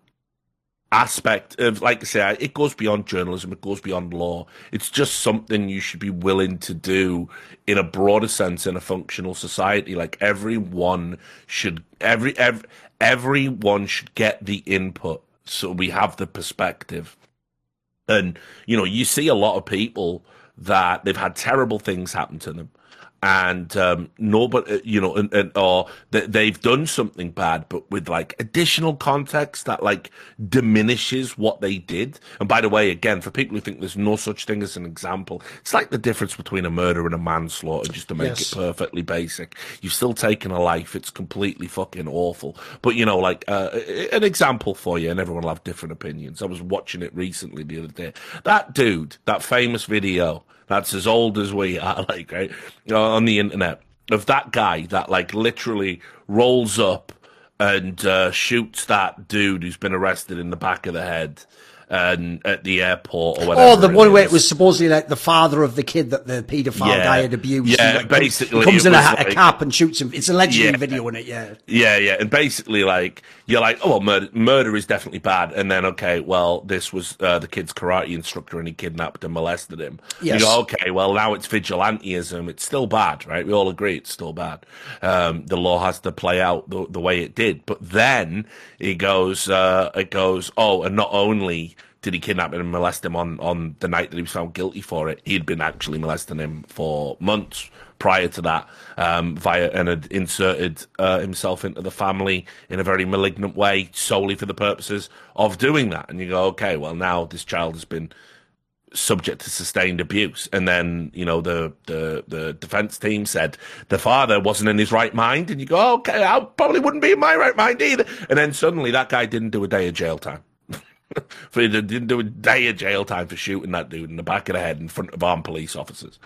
aspect of, like I say, it goes beyond journalism, it goes beyond law. It's just something you should be willing to do in a broader sense in a functional society. Like everyone should, every, every everyone should get the input, so we have the perspective. And, you know, you see a lot of people that they've had terrible things happen to them. And um, nobody, you know, and, and, or they've done something bad, but with like additional context that like diminishes what they did. And by the way, again, for people who think there's no such thing as an example, it's like the difference between a murder and a manslaughter, just to make yes. it perfectly basic. You've still taken a life. It's completely fucking awful. But, you know, like uh, an example for you, and everyone will have different opinions. I was watching it recently the other day. That dude, that famous video, that's as old as we are, like, right, on the internet, of that guy that, like, literally rolls up and uh, shoots that dude who's been arrested in the back of the head and at the airport or whatever. Oh, the one where it was supposedly like the father of the kid that the paedophile yeah. guy had abused. Yeah, like, basically. He comes in a, like, a cap and shoots him. It's a legendary yeah. video in it, yeah. Yeah, yeah. And basically, like, you're like, oh, well, murder, murder is definitely bad. And then, okay, well, this was uh, the kid's karate instructor and he kidnapped and molested him. Yes. You go, okay, well, now it's vigilantism. It's still bad, right? We all agree it's still bad. Um, the law has to play out the, the way it did. But then it goes, uh, it goes, oh, and not only did he kidnap him and molest him on, on the night that he was found guilty for it? He'd been actually molesting him for months prior to that, um, via and had inserted uh, himself into the family in a very malignant way solely for the purposes of doing that. And you go, okay, well, now this child has been subject to sustained abuse. And then, you know, the, the, the defense team said the father wasn't in his right mind. And you go, okay, I probably wouldn't be in my right mind either. And then suddenly that guy didn't do a day of jail time. For he didn't do a day of jail time for shooting that dude in the back of the head in front of armed police officers.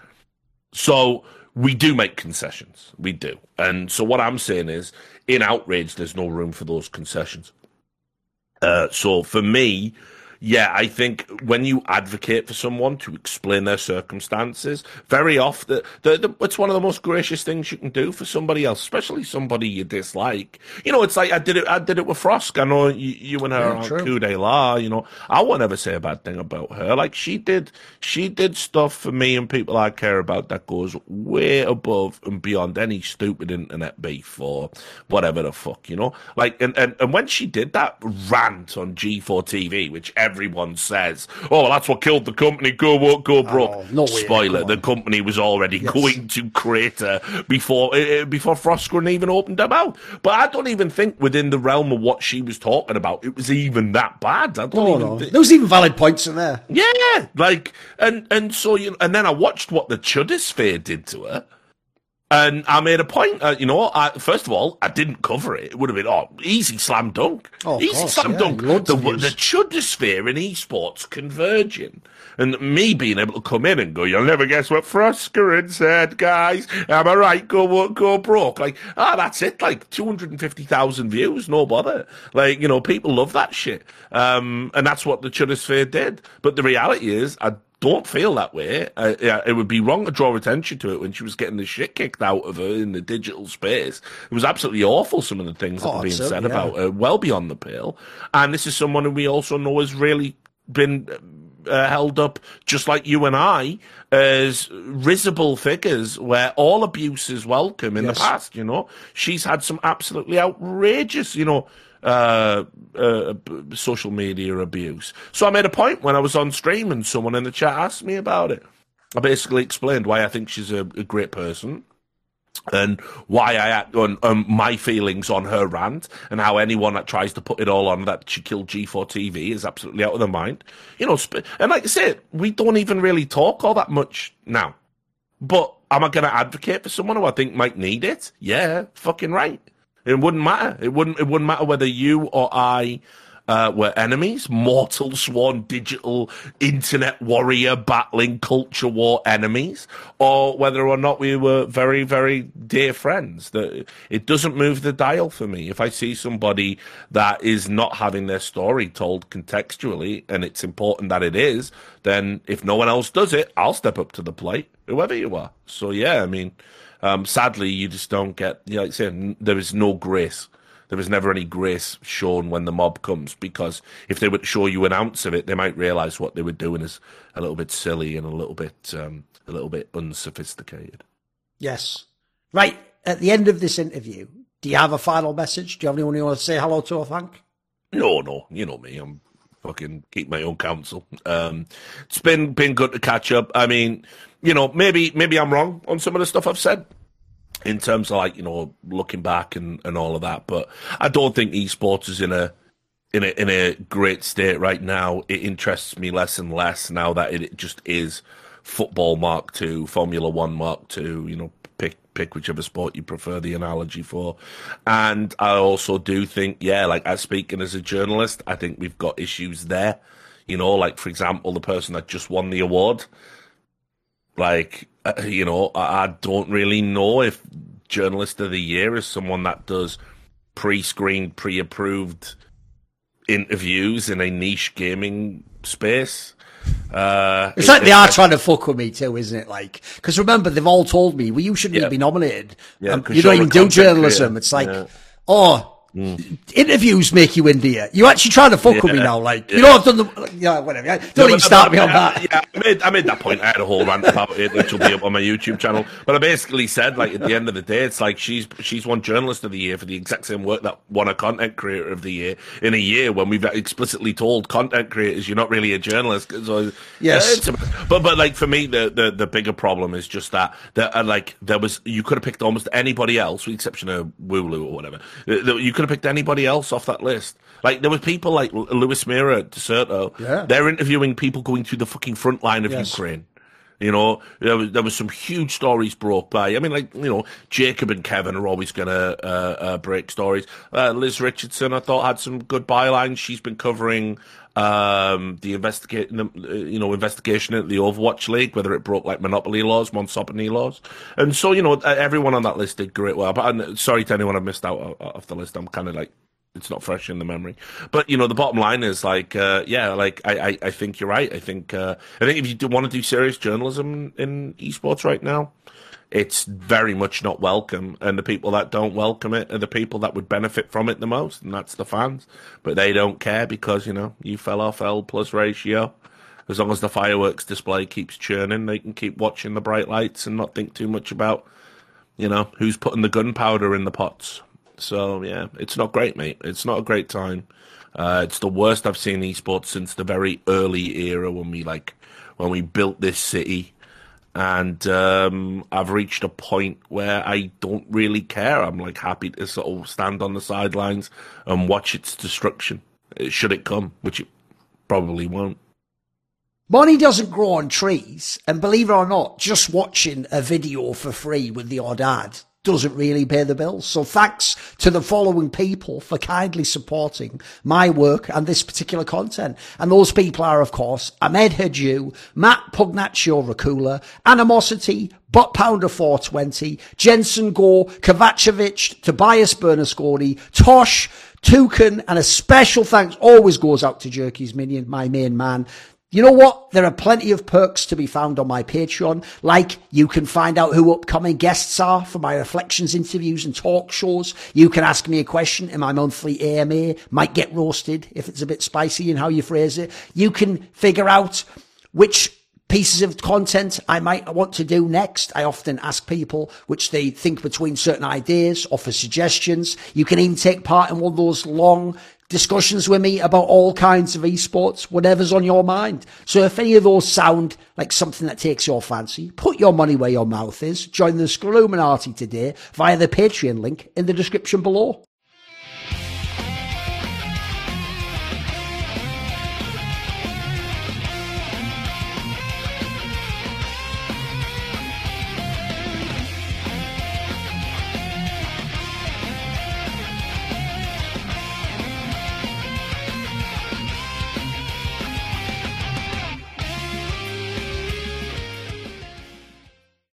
So we do make concessions. We do. And so what I'm saying is, in outrage, there's no room for those concessions. Uh, so for me, yeah, I think when you advocate for someone to explain their circumstances, very often, the, the, it's one of the most gracious things you can do for somebody else, especially somebody you dislike. You know, it's like I did it. I did it with Frosk. I know you, you and her Yeah, aren't true. coup de la. You know, I won't ever say a bad thing about her. Like she did, she did stuff for me and people I care about that goes way above and beyond any stupid internet beef or whatever the fuck. You know, like and and, and when she did that rant on G four T V, which everyone says, oh, well, that's what killed the company, go woke, go broke. Oh, no way, Spoiler, come the on. company was already Yes. going to crater before uh, before Frostgreen even opened their mouth. But I don't even think within the realm of what she was talking about, it was even that bad. I don't Oh, even no. thi- There was even valid points in there. yeah, like, and, and so, you know, and then I watched what the Chudisphere did to her. And I made a point, uh, you know, I, first of all, I didn't cover it. It would have been, oh, easy slam dunk. Oh, of easy course, slam yeah, dunk. loads The, of the views. Chudisphere in esports converging. And me being able to come in and go, you'll never guess what Froskerin said, guys. Am I right? Go, wo- go broke. Like, ah, that's it. Like, two hundred fifty thousand views, no bother. Like, you know, people love that shit. Um, and that's what the Chudisphere did. But the reality is, I don't feel that way. Uh, yeah, it would be wrong to draw attention to it when she was getting the shit kicked out of her in the digital space. It was absolutely awful, some of the things that Oh, were being absolutely, said yeah. about her, well beyond the pale. And this is someone who we also know has really been uh, held up, just like you and I, as risible figures where all abuse is welcome in Yes. the past, you know. She's had some absolutely outrageous, you know, uh, uh, b- social media abuse. So I made a point when I was on stream and someone in the chat asked me about it. I basically explained why I think she's a, a great person and why I act on um, my feelings on her rant and how anyone that tries to put it all on that she killed G four T V is absolutely out of their mind. You know, sp- and like I said, we don't even really talk all that much now. But am I going to advocate for someone who I think might need it? Yeah, fucking right. It wouldn't matter. It wouldn't. It wouldn't matter whether you or I uh, were enemies, mortal sworn digital internet warrior battling culture war enemies, or whether or not we were very, very dear friends. That it doesn't move the dial for me. If I see somebody that is not having their story told contextually, and it's important that it is, then if no one else does it, I'll step up to the plate, whoever you are. So yeah, I mean. Um, sadly, you just don't get, you know, like I said, n- there is no grace. There is never any grace shown when the mob comes, because if they were to show you an ounce of it, they might realise what they were doing is a little bit silly and a little bit, um, a little bit unsophisticated. Yes. Right. At the end of this interview, do you have a final message? Do you have anyone you want to say hello to or thank? No, no, you know me. I'm fucking keep my own counsel. Um, it's been been good to catch up. I mean, you know, maybe maybe I'm wrong on some of the stuff I've said in terms of like, you know, looking back and, and all of that. But I don't think esports is in a in a in a great state right now. It interests me less and less now that it just is football Mark Two, Formula One Mark Two. You know, pick pick whichever sport you prefer the analogy for. And I also do think, yeah, like as speaking as a journalist, I think we've got issues there. You know, like for example, the person that just won the award. Like, uh, you know, I, I don't really know if Journalist of the Year is someone that does pre-screened, pre-approved interviews in a niche gaming space. Uh, It's it- like they it- are trying to fuck with me too, isn't it? Like, because remember, they've all told me, well, you shouldn't Yeah. even be nominated. Yeah, Um, 'cause you don't you're a even do content journalism. creator. It's like, Yeah. oh, Mm. Interviews make you India. You actually trying to fuck yeah, with me now, like yeah. you know I've done the yeah whatever. Don't no, even start me on that. Yeah, I made I made that point. I had a whole rant about it, which will be up on my YouTube channel. But I basically said, like, at the end of the day, it's like she's she's won Journalist of the Year for the exact same work that won a Content Creator of the Year in a year when we've explicitly told content creators you're not really a journalist. So, yes, uh, a, but but like for me, the, the the bigger problem is just that that uh, like there was you could have picked almost anybody else, with the exception of Wooloo or whatever. You could have picked anybody else off that list. Like, there was people like Lewis Mira at Deserto. Yeah. They're interviewing people going through the fucking front line of yes. Ukraine. You know, there was, there was some huge stories brought by. I mean, like, you know, Jacob and Kevin are always going to uh, uh, break stories. Uh, Liz Richardson, I thought, had some good bylines. She's been covering um, the investigate, you know, investigation at the Overwatch League, whether it broke like monopoly laws, Monsopony laws. And so, you know, everyone on that list did great well. But I'm sorry to anyone I've missed out off the list. I'm kind of like, it's not fresh in the memory. But, you know, the bottom line is, like, uh, yeah, like, I, I, I think you're right. I think uh, I think if you do want to do serious journalism in esports right now, it's very much not welcome. And the people that don't welcome it are the people that would benefit from it the most, and that's the fans. But they don't care because, you know, you fell off L plus ratio. As long as the fireworks display keeps churning, they can keep watching the bright lights and not think too much about, you know, who's putting the gunpowder in the pots. So, yeah, it's not great, mate. It's not a great time. Uh, it's the worst I've seen esports since the very early era when we, like, when we built this city. And um, I've reached a point where I don't really care. I'm, like, happy to sort of stand on the sidelines and watch its destruction, should it come, which it probably won't. Money doesn't grow on trees. And believe it or not, just watching a video for free with the odd ad doesn't really pay the bills. So thanks to the following people for kindly supporting my work and this particular content. And those people are, of course, Ahmed Hadju, Matt Pugnaccio Racula, Animosity, Bot Pounder four twenty, Jensen Gore, Kovacevic, Tobias Bernasconi, Tosh, Toucan, and a special thanks always goes out to Jerky's Minion, my main man. You know what? There are plenty of perks to be found on my Patreon. Like, you can find out who upcoming guests are for my reflections, interviews, and talk shows. You can ask me a question in my monthly A M A. Might get roasted if it's a bit spicy in how you phrase it. You can figure out which pieces of content I might want to do next. I often ask people which they think between certain ideas, offer suggestions. You can even take part in one of those long discussions with me about all kinds of esports, whatever's on your mind. So if any of those sound like something that takes your fancy, put your money where your mouth is. Join the Screluminati today via the Patreon link in the description below.